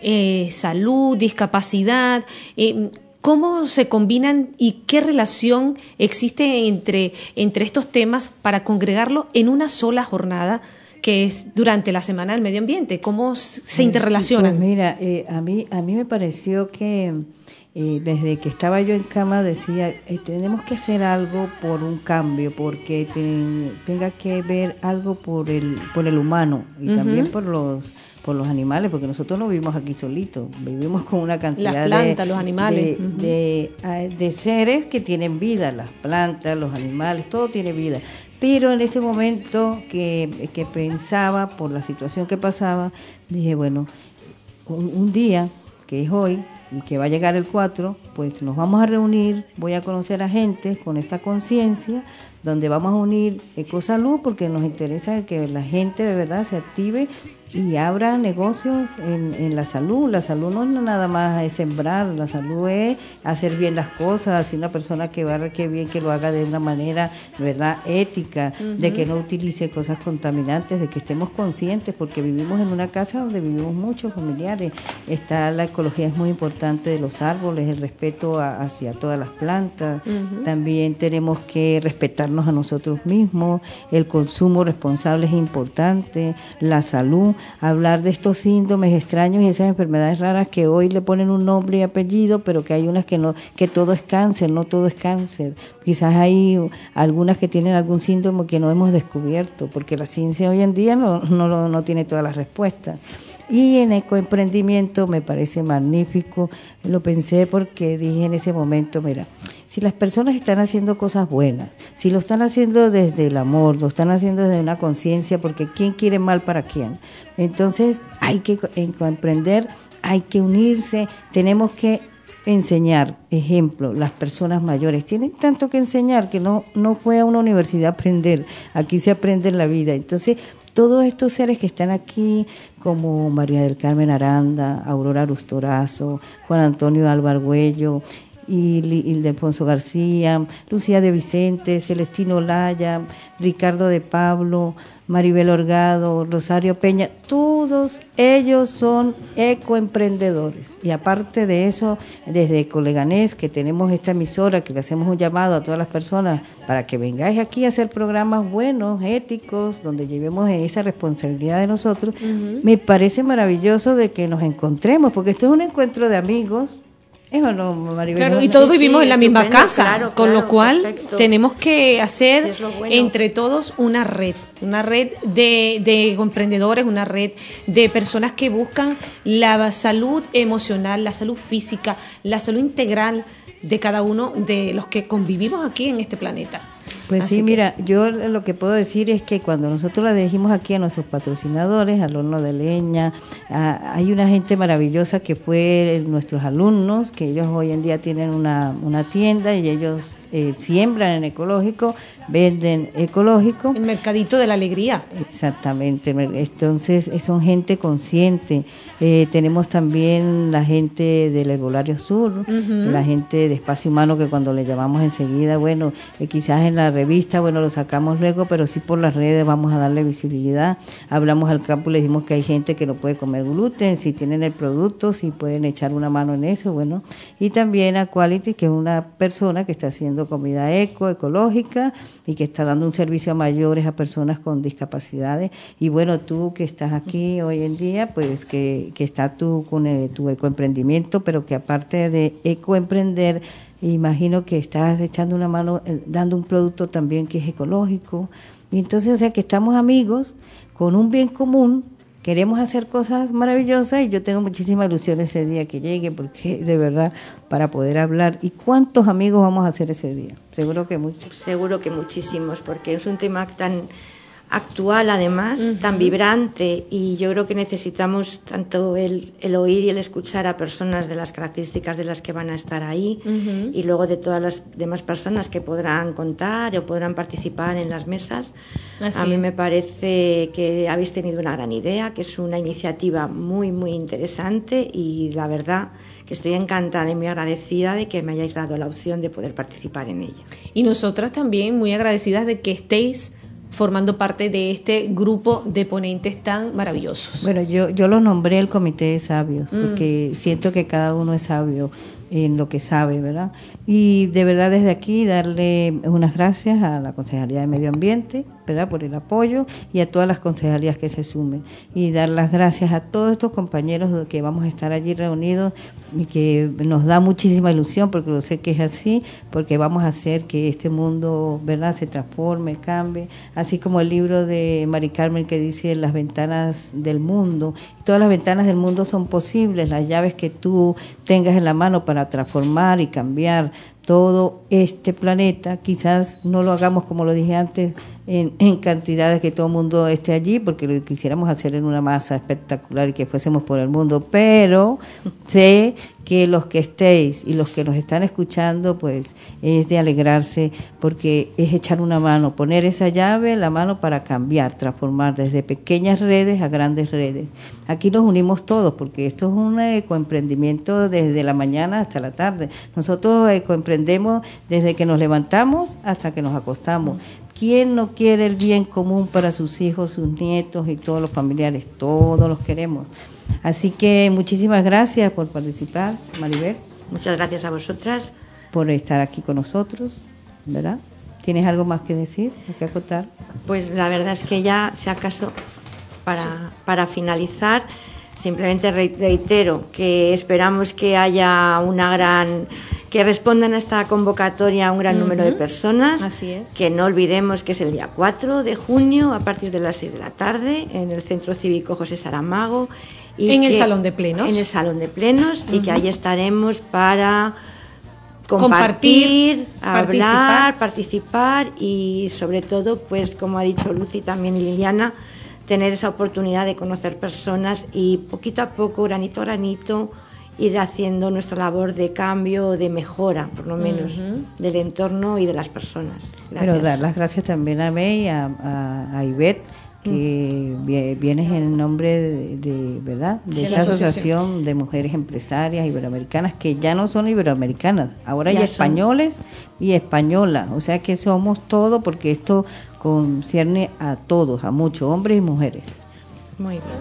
salud, discapacidad, ¿cómo se combinan y qué relación existe entre estos temas para congregarlo en una sola jornada que es durante la Semana del Medio Ambiente? ¿Cómo se interrelacionan? Pues mira, a mí me pareció que desde que estaba yo en cama decía, tenemos que hacer algo por un cambio, porque tenga que ver algo por el humano y también por los animales, porque nosotros no vivimos aquí solitos, vivimos con una cantidad las plantas, los animales, de seres que tienen vida, las plantas, los animales, todo tiene vida. Pero en ese momento que pensaba, por la situación que pasaba, dije, bueno, un día, que es hoy, y que va a llegar el 4, pues nos vamos a reunir, voy a conocer a gente con esta conciencia, donde vamos a unir Ecosalud, porque nos interesa que la gente de verdad se active y abra negocios en la salud. La salud no es nada más es sembrar, la salud es hacer bien las cosas, si una persona que barre bien, que lo haga de una manera, ¿verdad?, ética, de que no utilice cosas contaminantes, de que estemos conscientes, porque vivimos en una casa donde vivimos muchos familiares. La ecología es muy importante, de los árboles, el respeto hacia todas las plantas. También tenemos que respetarnos a nosotros mismos, el consumo responsable es importante, la salud, hablar de estos síndromes extraños y esas enfermedades raras que hoy le ponen un nombre y apellido, pero que hay unas que no, que todo es cáncer, no todo es cáncer. Quizás hay algunas que tienen algún síndrome que no hemos descubierto, porque la ciencia hoy en día no tiene todas las respuestas. Y en ecoemprendimiento me parece magnífico, lo pensé porque dije en ese momento, mira, si las personas están haciendo cosas buenas, si lo están haciendo desde el amor, lo están haciendo desde una conciencia, porque ¿quién quiere mal para quién? Entonces hay que emprender, hay que unirse, tenemos que enseñar. Ejemplo, las personas mayores tienen tanto que enseñar que no fue a una universidad a aprender, aquí se aprende en la vida. Entonces todos estos seres que están aquí, como María del Carmen Aranda, Aurora Arustorazo, Juan Antonio Albargüello, y Ildefonso García, Lucía de Vicente, Celestino Laya, Ricardo de Pablo, Maribel Orgado, Rosario Peña, todos ellos son ecoemprendedores. Y aparte de eso, desde Ecoleganés, que tenemos esta emisora, que le hacemos un llamado a todas las personas para que vengáis aquí a hacer programas buenos, éticos, donde llevemos esa responsabilidad de nosotros, me parece maravilloso de que nos encontremos, porque esto es un encuentro de amigos, ¿Es o no, Maribel? Claro, y todos vivimos en la misma casa, claro, con lo cual perfecto. tenemos que hacer Sí, es lo bueno. entre todos una red de emprendedores, una red de personas que buscan la salud emocional, la salud física, la salud integral de cada uno de los que convivimos aquí en este planeta. Pues Así sí, que- mira, yo lo que puedo decir es que cuando nosotros le dijimos aquí a nuestros patrocinadores, al Horno de Leña, hay una gente maravillosa que fue nuestros alumnos, que ellos hoy en día tienen una tienda y ellos siembran en ecológico, venden ecológico. El mercadito de la alegría. Exactamente, entonces son gente consciente. Tenemos también la gente del Herbolario Sur, la gente de Espacio Humano, que cuando le llamamos enseguida, bueno, quizás en la revista, bueno, lo sacamos luego, pero sí por las redes vamos a darle visibilidad. Hablamos al campo, le dijimos que hay gente que no puede comer gluten, si tienen el producto, si pueden echar una mano en eso, bueno. Y también a Quality, que es una persona que está haciendo comida ecológica, y que está dando un servicio a mayores, a personas con discapacidades. Y bueno, tú que estás aquí hoy en día, pues que estás tú con tu ecoemprendimiento, pero que aparte de ecoemprender, imagino que estás echando una mano, dando un producto también que es ecológico. Y entonces, o sea, que estamos amigos con un bien común. Queremos hacer cosas maravillosas y yo tengo muchísima ilusión ese día que llegue, porque de verdad, para poder hablar. ¿Y cuántos amigos vamos a hacer ese día? Seguro que muchos. Seguro que muchísimos, porque es un tema tan actual, además, tan vibrante, y yo creo que necesitamos tanto el oír y el escuchar a personas de las características de las que van a estar ahí, y luego de todas las demás personas que podrán contar o podrán participar en las mesas. Así a mí es. me parece que habéis tenido una gran idea, que es una iniciativa muy, muy interesante, y la verdad que estoy encantada y muy agradecida de que me hayáis dado la opción de poder participar en ella. Y nosotras también muy agradecidas de que estéis formando parte de este grupo de ponentes tan maravillosos. Bueno, yo lo nombré el Comité de Sabios, porque siento que cada uno es sabio en lo que sabe, ¿verdad? Y de verdad desde aquí darle unas gracias a la Concejalía de Medio Ambiente, ¿verdad?, por el apoyo, y a todas las concejalías que se sumen, y dar las gracias a todos estos compañeros que vamos a estar allí reunidos, y que nos da muchísima ilusión, porque lo sé que es así, porque vamos a hacer que este mundo, ¿verdad?, se transforme, cambie, así como el libro de Mari Carmen que dice las ventanas del mundo. Todas las ventanas del mundo son posibles, las llaves que tú tengas en la mano para transformar y cambiar todo este planeta. Quizás no lo hagamos, como lo dije antes, en cantidades que todo el mundo esté allí, porque lo quisiéramos hacer en una masa espectacular y que fuésemos por el mundo, pero sé que los que estéis y los que nos están escuchando, pues es de alegrarse, porque es echar una mano, poner esa llave en la mano para cambiar, transformar desde pequeñas redes a grandes redes. Aquí nos unimos todos, porque esto es un ecoemprendimiento desde la mañana hasta la tarde. Nosotros ecoemprendemos desde que nos levantamos hasta que nos acostamos. ¿Quién no quiere el bien común para sus hijos, sus nietos y todos los familiares? Todos los queremos. Así que muchísimas gracias por participar, Maribel. Muchas gracias a vosotras. Por estar aquí con nosotros, ¿verdad? ¿Tienes algo más que decir, que acotar? Pues la verdad es que ya, si acaso, para finalizar, simplemente reitero que esperamos que haya que respondan a esta convocatoria un gran número de personas. Así es. Que no olvidemos que es el día 4 de junio a partir de las 6 de la tarde en el Centro Cívico José Saramago. En el Salón de Plenos. En el Salón de Plenos, y que ahí estaremos para compartir, hablar, participar y sobre todo, pues como ha dicho Lucy también y Liliana, tener esa oportunidad de conocer personas y poquito a poco, granito a granito, ir haciendo nuestra labor de cambio, de mejora, por lo menos, del entorno y de las personas. Gracias. Pero dar las gracias también a May, a Ivette, que vienes en nombre de ¿verdad?, de esta asociación de mujeres empresarias iberoamericanas, que ya no son iberoamericanas, ahora hay españoles y españolas, o sea que somos todos, porque esto concierne a todos, a muchos, hombres y mujeres. Muy bien.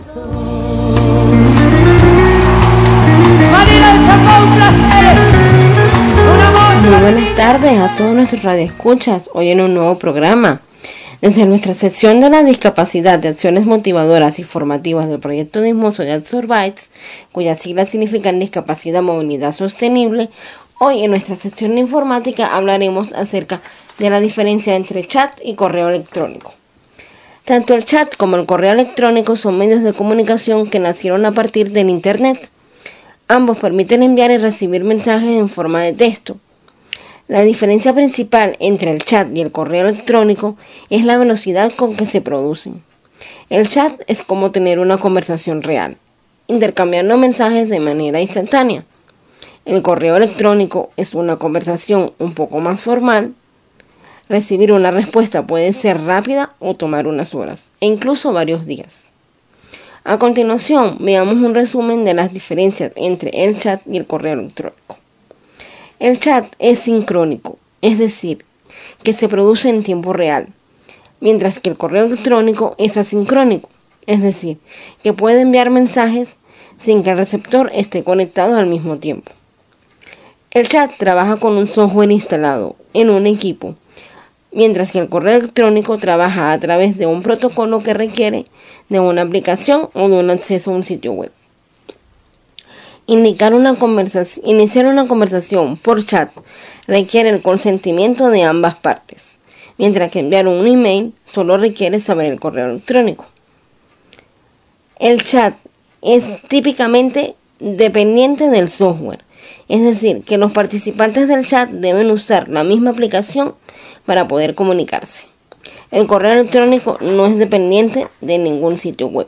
Muy buenas tardes a todos nuestros radioescuchas, hoy en un nuevo programa Desde nuestra sección de la discapacidad de acciones motivadoras y formativas del proyecto Dismoso de Adsorbites, cuyas siglas significan discapacidad, movilidad sostenible, hoy en nuestra sección de informática hablaremos acerca de la diferencia entre chat y correo electrónico. Tanto el chat como el correo electrónico son medios de comunicación que nacieron a partir del Internet. Ambos permiten enviar y recibir mensajes en forma de texto. La diferencia principal entre el chat y el correo electrónico es la velocidad con que se producen. El chat es como tener una conversación real, intercambiando mensajes de manera instantánea. El correo electrónico es una conversación un poco más formal. Recibir una respuesta puede ser rápida o tomar unas horas, e incluso varios días. A continuación, veamos un resumen de las diferencias entre el chat y el correo electrónico. El chat es sincrónico, es decir, que se produce en tiempo real, mientras que el correo electrónico es asincrónico, es decir, que puede enviar mensajes sin que el receptor esté conectado al mismo tiempo. El chat trabaja con un software instalado en un equipo, mientras que el correo electrónico trabaja a través de un protocolo que requiere de una aplicación o de un acceso a un sitio web. Iniciar una conversación por chat requiere el consentimiento de ambas partes, mientras que enviar un email solo requiere saber el correo electrónico. El chat es típicamente dependiente del software, es decir, que los participantes del chat deben usar la misma aplicación para poder comunicarse. El correo electrónico no es dependiente de ningún sitio web.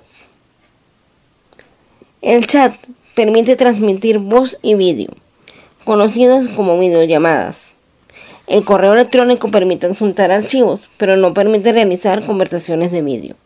El chat permite transmitir voz y vídeo, conocidos como videollamadas. El correo electrónico permite adjuntar archivos, pero no permite realizar conversaciones de vídeo.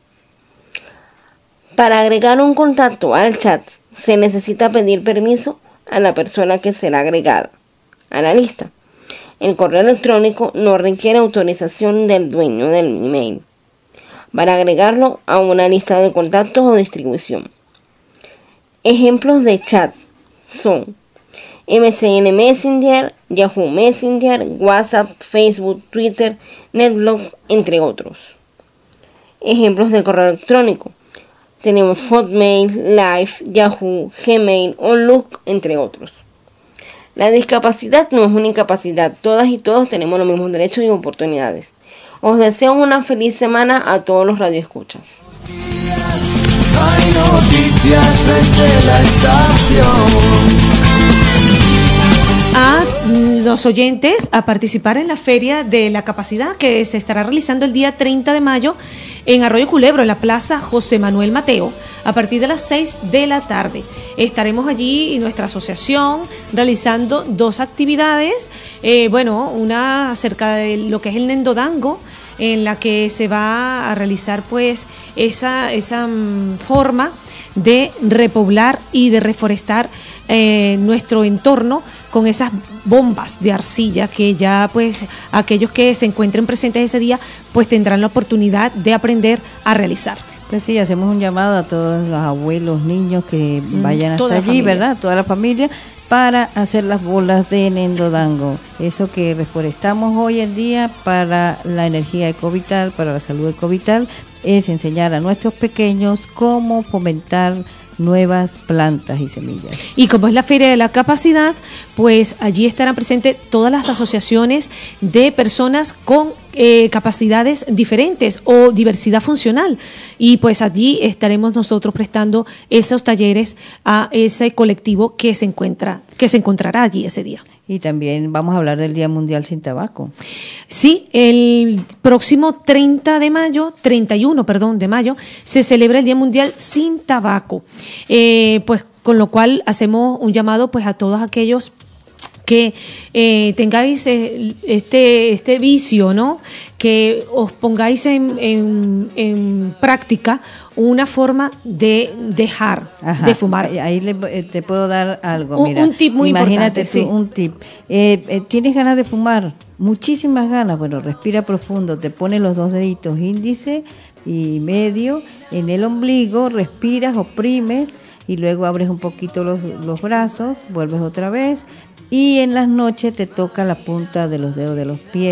Para agregar un contacto al chat, se necesita pedir permiso a la persona que será agregada a la lista. El correo electrónico no requiere autorización del dueño del email para agregarlo a una lista de contactos o distribución. Ejemplos de chat son MSN Messenger, Yahoo Messenger, WhatsApp, Facebook, Twitter, NetBlog, entre otros. Ejemplos de correo electrónico: tenemos Hotmail, Live, Yahoo, Gmail, Outlook, entre otros. La discapacidad no es una incapacidad. Todas y todos tenemos los mismos derechos y oportunidades. Os deseo una feliz semana a todos los radioescuchas. Hay noticias desde la estación. A los oyentes a participar en la Feria de la Capacidad que se estará realizando el día 30 de mayo en Arroyo Culebro, en la Plaza José Manuel Mateo, a partir de las 6 de la tarde. Estaremos allí en nuestra asociación realizando dos actividades, una acerca de lo que es el Nendodango, en la que se va a realizar pues esa forma de repoblar y de reforestar nuestro entorno con esas bombas de arcilla que ya pues aquellos que se encuentren presentes ese día pues tendrán la oportunidad de aprender a realizar. Pues sí, hacemos un llamado a todos los abuelos, niños que vayan hasta allí, ¿verdad? Toda la familia, para hacer las bolas de Nendodango. Eso que reforestamos hoy en día para la energía ecovital, para la salud ecovital, es enseñar a nuestros pequeños cómo fomentar nuevas plantas y semillas. Y como es la Feria de la Capacidad, pues allí estarán presentes todas las asociaciones de personas con capacidades diferentes o diversidad funcional, y pues allí estaremos nosotros prestando esos talleres a ese colectivo que se encontrará allí ese día. Y también vamos a hablar del Día Mundial sin Tabaco. Sí, el próximo 31 de mayo, se celebra el Día Mundial sin Tabaco. Pues con lo cual hacemos un llamado pues a todos aquellos que tengáis este vicio, ¿no? Que os pongáis en práctica una forma de dejar de fumar. Ahí te puedo dar algo. Mira, un tip muy imagínate importante. Tú, un tip. ¿Tienes ganas de fumar? Muchísimas ganas. Bueno, respira profundo. Te pones los dos deditos índice y medio en el ombligo, respiras, oprimes y luego abres un poquito los brazos, vuelves otra vez y en las noches te toca la punta de los dedos de los pies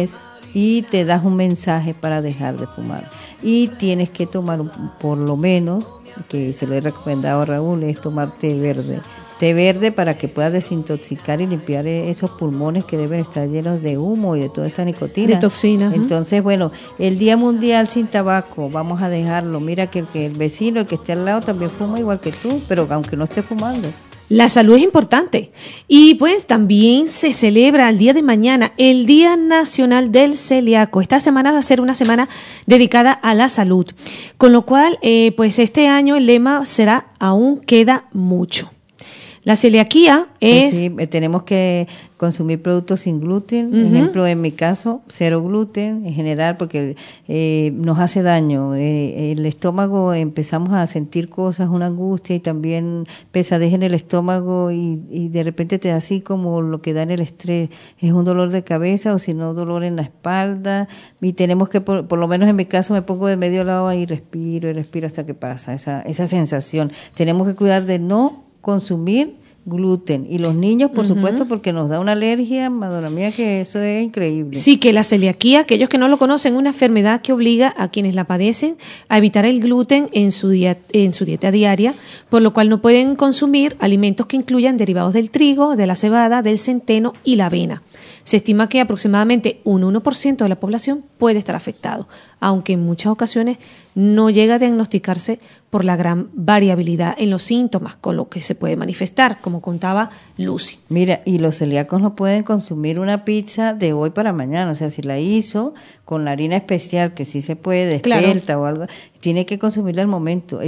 y te das un mensaje para dejar de fumar. Y tienes que tomar, por lo menos, que se lo he recomendado a Raúl, es tomar té verde. Té verde para que puedas desintoxicar y limpiar esos pulmones que deben estar llenos de humo y de toda esta nicotina. De toxinas. Entonces, bueno, el Día Mundial sin Tabaco, vamos a dejarlo. Mira que el vecino, el que esté al lado, también fuma igual que tú, pero aunque no esté fumando. La salud es importante y pues también se celebra el día de mañana el Día Nacional del Celíaco. Esta semana va a ser una semana dedicada a la salud, con lo cual pues este año el lema será aún queda mucho. La celiaquía es... Pues sí, tenemos que consumir productos sin gluten. Ejemplo, en mi caso, 0 gluten en general, porque nos hace daño. El estómago, empezamos a sentir cosas, una angustia y también pesadez en el estómago y de repente te da así como lo que da en el estrés. Es un dolor de cabeza o si no, dolor en la espalda. Y tenemos que, por lo menos en mi caso, me pongo de medio lado ahí, respiro hasta que pasa esa sensación. Tenemos que cuidar de no consumir gluten y los niños por supuesto porque nos da una alergia, madre mía, que eso es increíble. Sí, que la celiaquía, aquellos que no lo conocen, es una enfermedad que obliga a quienes la padecen a evitar el gluten en su dieta diaria, por lo cual no pueden consumir alimentos que incluyan derivados del trigo, de la cebada, del centeno y la avena. Se estima que aproximadamente un 1% de la población puede estar afectado, aunque en muchas ocasiones no llega a diagnosticarse por la gran variabilidad en los síntomas con lo que se puede manifestar, como contaba Lucy. Mira, y los celíacos no pueden consumir una pizza de hoy para mañana, o sea, si la hizo con la harina especial, que sí se puede, despelta o algo, tiene que consumirla al momento.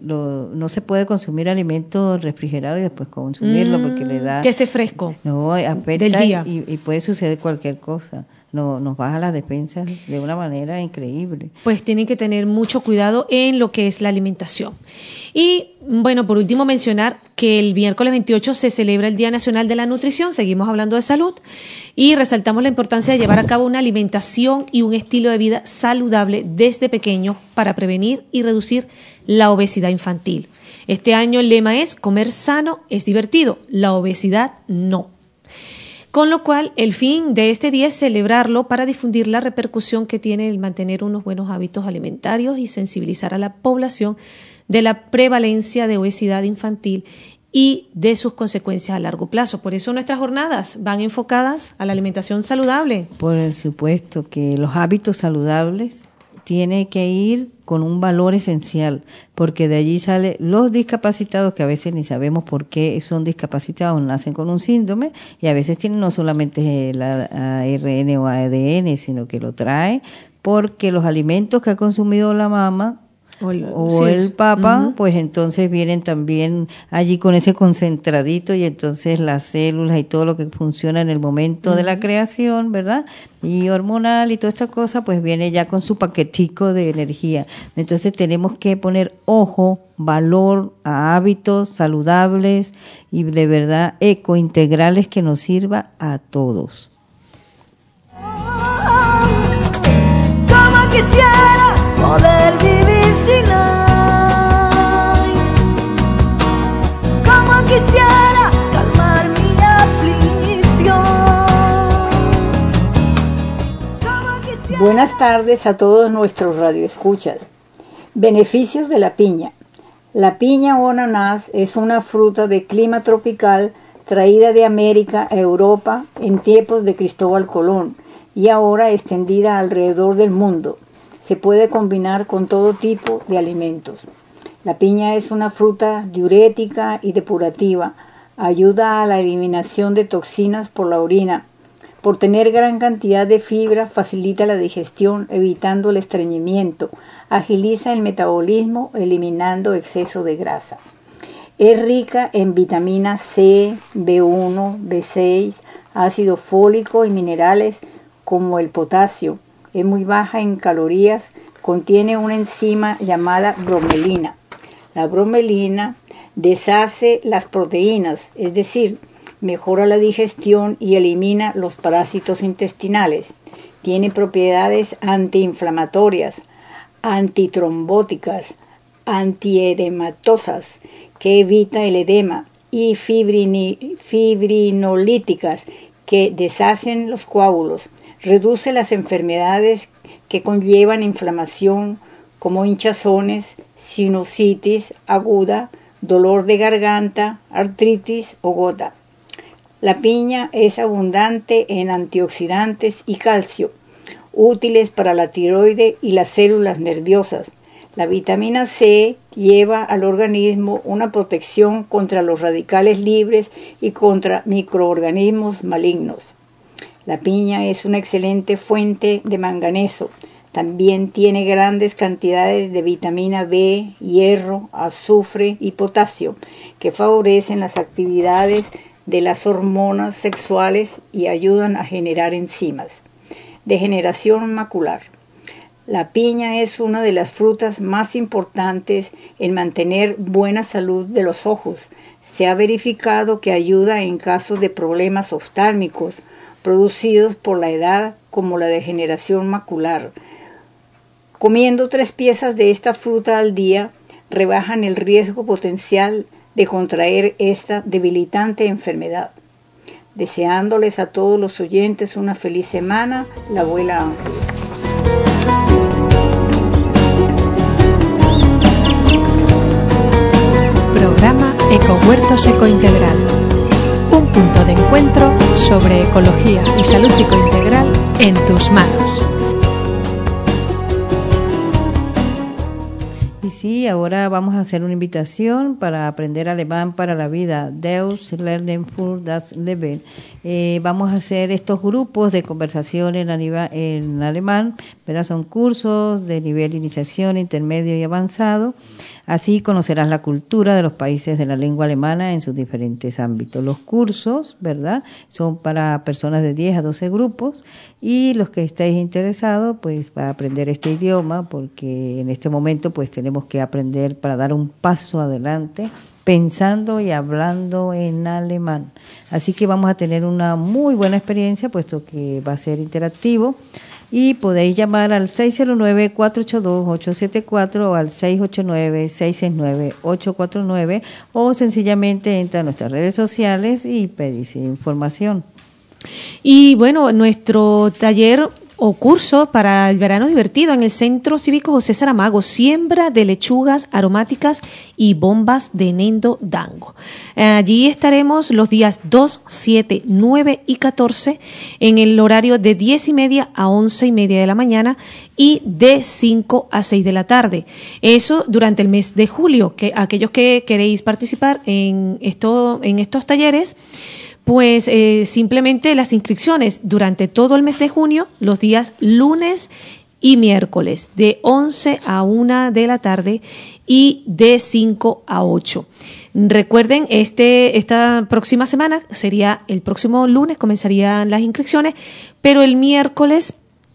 No se puede consumir alimento refrigerado y después consumirlo porque le da... Que esté fresco. No, afecta del día. Y puede suceder cualquier cosa. Nos baja las defensas de una manera increíble. Pues tienen que tener mucho cuidado en lo que es la alimentación. Y bueno, por último mencionar que el miércoles 28 se celebra el Día Nacional de la Nutrición, seguimos hablando de salud y resaltamos la importancia de llevar a cabo una alimentación y un estilo de vida saludable desde pequeño para prevenir y reducir la obesidad infantil. Este año el lema es comer sano es divertido, la obesidad no. Con lo cual, el fin de este día es celebrarlo para difundir la repercusión que tiene el mantener unos buenos hábitos alimentarios y sensibilizar a la población de la prevalencia de obesidad infantil y de sus consecuencias a largo plazo. Por eso nuestras jornadas van enfocadas a la alimentación saludable. Por supuesto que los hábitos saludables tienen que ir con un valor esencial, porque de allí salen los discapacitados, que a veces ni sabemos por qué son discapacitados, nacen con un síndrome, y a veces tienen no solamente el ARN o ADN, sino que lo trae, porque los alimentos que ha consumido la mamá o el papá, pues entonces vienen también allí con ese concentradito y entonces las células y todo lo que funciona en el momento de la creación, ¿verdad? Y hormonal y toda esta cosa, pues viene ya con su paquetico de energía. Entonces tenemos que poner ojo, valor a hábitos saludables y de verdad ecointegrales que nos sirva a todos. Como quisiera poder vivir sin hoy, como quisiera calmar mi aflicción. Buenas tardes a todos nuestros radioescuchas. Beneficios de la piña. La piña o ananá es una fruta de clima tropical traída de América a Europa en tiempos de Cristóbal Colón y ahora extendida alrededor del mundo. Se puede combinar con todo tipo de alimentos. La piña es una fruta diurética y depurativa. Ayuda a la eliminación de toxinas por la orina. Por tener gran cantidad de fibra, facilita la digestión, evitando el estreñimiento. Agiliza el metabolismo, eliminando exceso de grasa. Es rica en vitamina C, B1, B6, ácido fólico y minerales como el potasio. Es muy baja en calorías, contiene una enzima llamada bromelina. La bromelina deshace las proteínas, es decir, mejora la digestión y elimina los parásitos intestinales. Tiene propiedades antiinflamatorias, antitrombóticas, antiedematosas, que evita el edema, y fibrinolíticas, que deshacen los coágulos. Reduce las enfermedades que conllevan inflamación como hinchazones, sinusitis aguda, dolor de garganta, artritis o gota. La piña es abundante en antioxidantes y calcio, útiles para la tiroide y las células nerviosas. La vitamina C lleva al organismo una protección contra los radicales libres y contra microorganismos malignos. La piña es una excelente fuente de manganeso. También tiene grandes cantidades de vitamina B, hierro, azufre y potasio, que favorecen las actividades de las hormonas sexuales y ayudan a generar enzimas. Degeneración macular. La piña es una de las frutas más importantes en mantener buena salud de los ojos. Se ha verificado que ayuda en casos de problemas oftálmicos producidos por la edad, como la degeneración macular. Comiendo 3 piezas de esta fruta al día rebajan el riesgo potencial de contraer esta debilitante enfermedad. Deseándoles a todos los oyentes una feliz semana, la abuela Ángela. Programa Ecohuertos Ecointegral. Un punto de encuentro sobre ecología y salud ecointegral en tus manos. Y sí, ahora vamos a hacer una invitación para aprender alemán para la vida. Deutsch lernen für das Leben. Vamos a hacer estos grupos de conversación en alemán, ¿verdad? Son cursos de nivel iniciación, intermedio y avanzado. Así conocerás la cultura de los países de la lengua alemana en sus diferentes ámbitos. Los cursos, ¿verdad?, son para personas de 10 a 12 grupos, y los que estéis interesados, pues, para aprender este idioma, porque en este momento, pues, tenemos que aprender para dar un paso adelante, pensando y hablando en alemán. Así que vamos a tener una muy buena experiencia, puesto que va a ser interactivo. Y podéis llamar al 609-482-874 o al 689-669-849, o sencillamente entra a nuestras redes sociales y pedís información. Y bueno, nuestro taller o curso para el verano divertido en el Centro Cívico José Saramago, siembra de lechugas aromáticas y bombas de Nendo Dango. Allí estaremos los días 2, 7, 9 y 14 en el horario de 10:30 a 11:30 de la mañana y de 5 a 6 de la tarde. Eso durante el mes de julio, que aquellos que queréis participar en estos talleres, pues simplemente las inscripciones durante todo el mes de junio, los días lunes y miércoles, de 11 a 1 de la tarde y de 5 a 8. Recuerden, esta próxima semana, sería el próximo lunes, comenzarían las inscripciones, pero el miércoles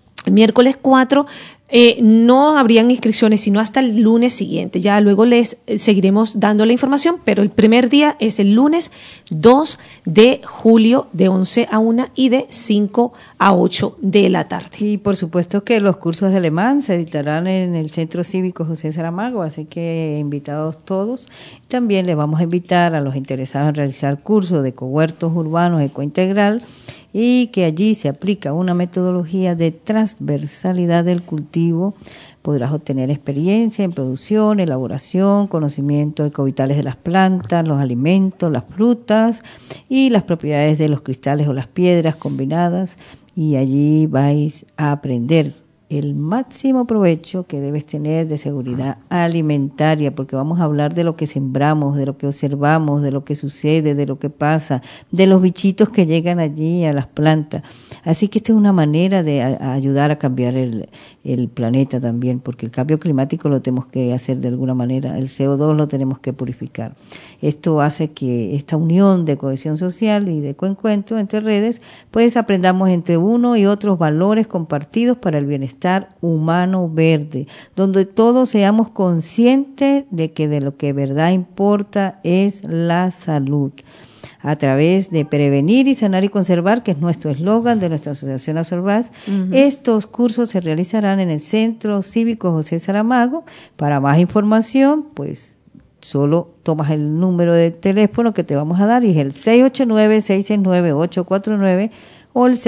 4, no habrían inscripciones sino hasta el lunes siguiente. Ya luego les seguiremos dando la información, pero el primer día es el lunes 2 de julio de 11 a 1 y de 5 a 8 de la tarde. Y por supuesto que los cursos de alemán se editarán en el Centro Cívico José Saramago, así que invitados todos. También les vamos a invitar a los interesados en realizar cursos de ecohuertos urbanos ecointegral, y que allí se aplica una metodología de transversalidad del cultivo. Podrás obtener experiencia en producción, elaboración, conocimiento ecovitales de las plantas, los alimentos, las frutas y las propiedades de los cristales o las piedras combinadas, y allí vais a aprender el máximo provecho que debes tener de seguridad alimentaria, porque vamos a hablar de lo que sembramos, de lo que observamos, de lo que sucede, de lo que pasa, de los bichitos que llegan allí a las plantas. Así que esta es una manera de ayudar a cambiar el planeta también, porque el cambio climático lo tenemos que hacer de alguna manera, el CO2 lo tenemos que purificar. Esto hace que esta unión de cohesión social y de coencuentro entre redes, pues aprendamos entre uno y otros valores compartidos para el bienestar humano verde, donde todos seamos conscientes de que de lo que de verdad importa es la salud, a través de prevenir y sanar y conservar, que es nuestro eslogan de nuestra asociación Azorvaz. Estos cursos se realizarán en el Centro Cívico José Saramago. Para más información, pues solo tomas el número de teléfono que te vamos a dar, y es el 689-669-849, o el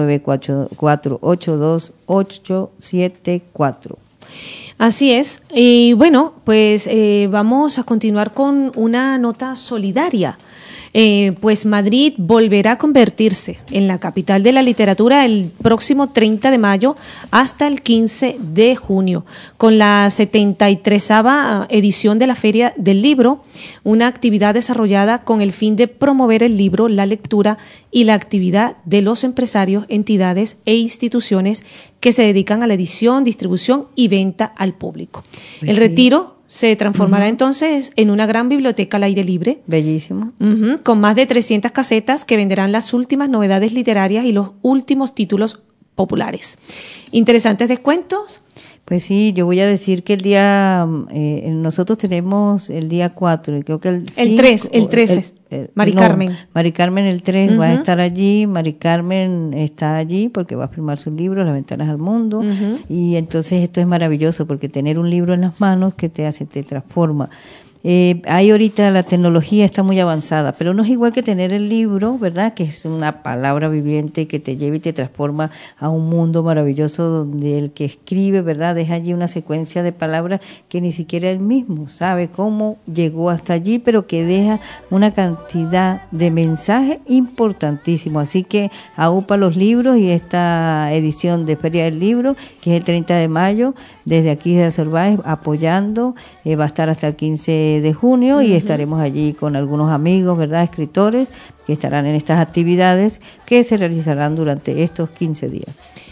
609-482-874. Así es. Y bueno, pues vamos a continuar con una nota solidaria. Pues Madrid volverá a convertirse en la capital de la literatura el próximo 30 de mayo hasta el 15 de junio, con la 73ª edición de la Feria del Libro, una actividad desarrollada con el fin de promover el libro, la lectura y la actividad de los empresarios, entidades e instituciones que se dedican a la edición, distribución y venta al público. Pues el sí. retiro se transformará entonces en una gran biblioteca al aire libre. Bellísimo. Con más de 300 casetas que venderán las últimas novedades literarias y los últimos títulos populares. Interesantes descuentos. Pues sí, yo voy a decir que el día, nosotros tenemos el día 4, y creo que el 5, el 3, Mari Carmen. Mari Carmen el 3 va a estar allí. Mari Carmen está allí porque va a firmar su libro, Las Ventanas al Mundo, y entonces esto es maravilloso porque tener un libro en las manos que te transforma. Hay ahorita la tecnología está muy avanzada, pero no es igual que tener el libro, ¿verdad? Que es una palabra viviente que te lleva y te transforma a un mundo maravilloso donde el que escribe, ¿verdad? Deja allí una secuencia de palabras que ni siquiera él mismo sabe cómo llegó hasta allí, pero que deja una cantidad de mensajes importantísimos. Así que AUPA los libros y esta edición de Feria del Libro, que es el 30 de mayo, desde aquí de Azorbaes, apoyando, va a estar hasta el 15 de junio y estaremos allí con algunos amigos, ¿verdad? Escritores que estarán en estas actividades que se realizarán durante estos 15 días.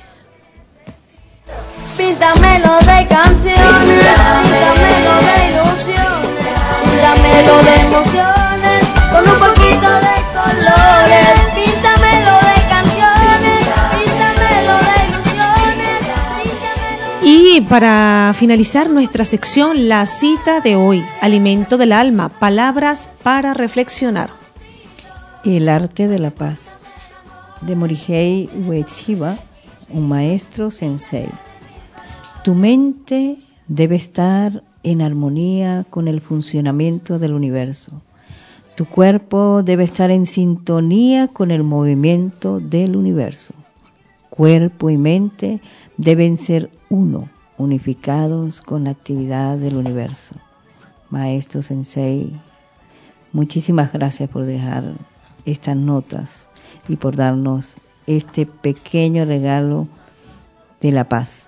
Píntamelo de canciones, píntamelo de ilusiones, píntamelo de emociones, con un poquito de colores. Píntamelo de canciones, píntamelo de ilusiones, píntamelo. Y para finalizar nuestra sección, la cita de hoy, Alimento del Alma, palabras para reflexionar. El arte de la paz, de Morihei Ueshiba, un maestro sensei. Tu mente debe estar en armonía con el funcionamiento del universo. Tu cuerpo debe estar en sintonía con el movimiento del universo. Cuerpo y mente deben ser uno, unificados con la actividad del universo. Maestro Sensei, muchísimas gracias por dejar estas notas y por darnos este pequeño regalo de la paz.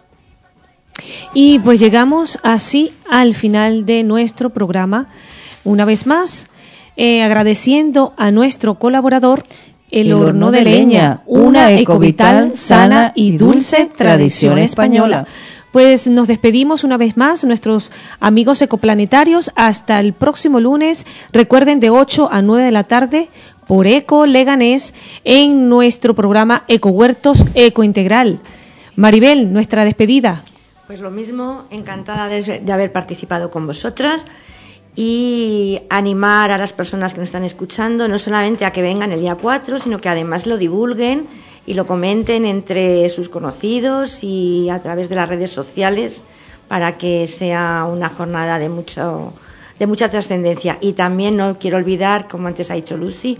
Y pues llegamos así al final de nuestro programa. Una vez más, agradeciendo a nuestro colaborador, El Horno de Leña, una ecovital, sana y dulce tradición española. Pues nos despedimos una vez más, nuestros amigos ecoplanetarios, hasta el próximo lunes. Recuerden, de 8 a 9 de la tarde, por Eco Leganés, en nuestro programa Ecohuertos Ecointegral. Maribel, nuestra despedida. Pues lo mismo, encantada de haber participado con vosotras y animar a las personas que nos están escuchando no solamente a que vengan el día 4, sino que además lo divulguen y lo comenten entre sus conocidos y a través de las redes sociales para que sea una jornada de mucha trascendencia. Y también no quiero olvidar, como antes ha dicho Lucy,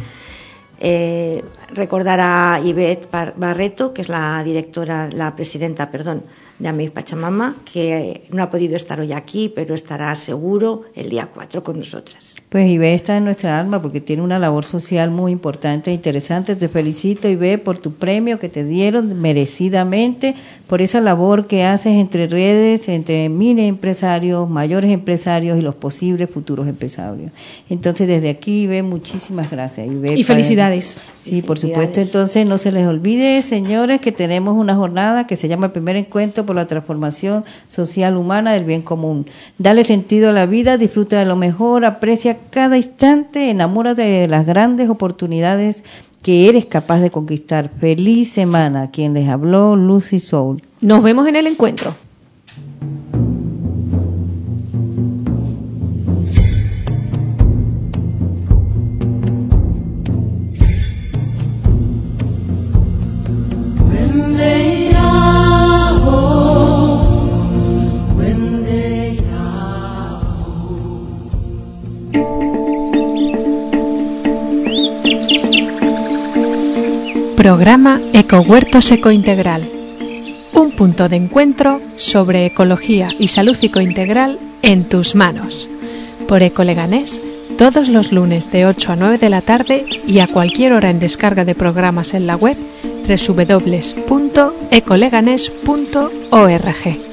recordar a Ivette Barreto, que es la presidenta de AMEIC Pachamama, que no ha podido estar hoy aquí, pero estará seguro el día 4 con nosotras. Pues Ivette está en nuestra alma porque tiene una labor social muy importante e interesante. Te felicito, Ivette, por tu premio que te dieron merecidamente, por esa labor que haces entre redes, entre mini empresarios, mayores empresarios y los posibles futuros empresarios. Entonces, desde aquí, Ivette, muchísimas gracias. Ivette, y felicidades. Sí, por supuesto. Entonces, no se les olvide, señores, que tenemos una jornada que se llama el primer encuentro por la transformación social humana del bien común. Dale sentido a la vida, disfruta de lo mejor, aprecia cada instante, enamórate de las grandes oportunidades que eres capaz de conquistar. Feliz semana. Quien les habló, Lucy Soul. Nos vemos en el encuentro. Programa Ecohuertos Ecointegral. Un punto de encuentro sobre ecología y salud ecointegral en tus manos. Por Ecoleganés, todos los lunes de 8 a 9 de la tarde y a cualquier hora en descarga de programas en la web www.ecoleganés.org.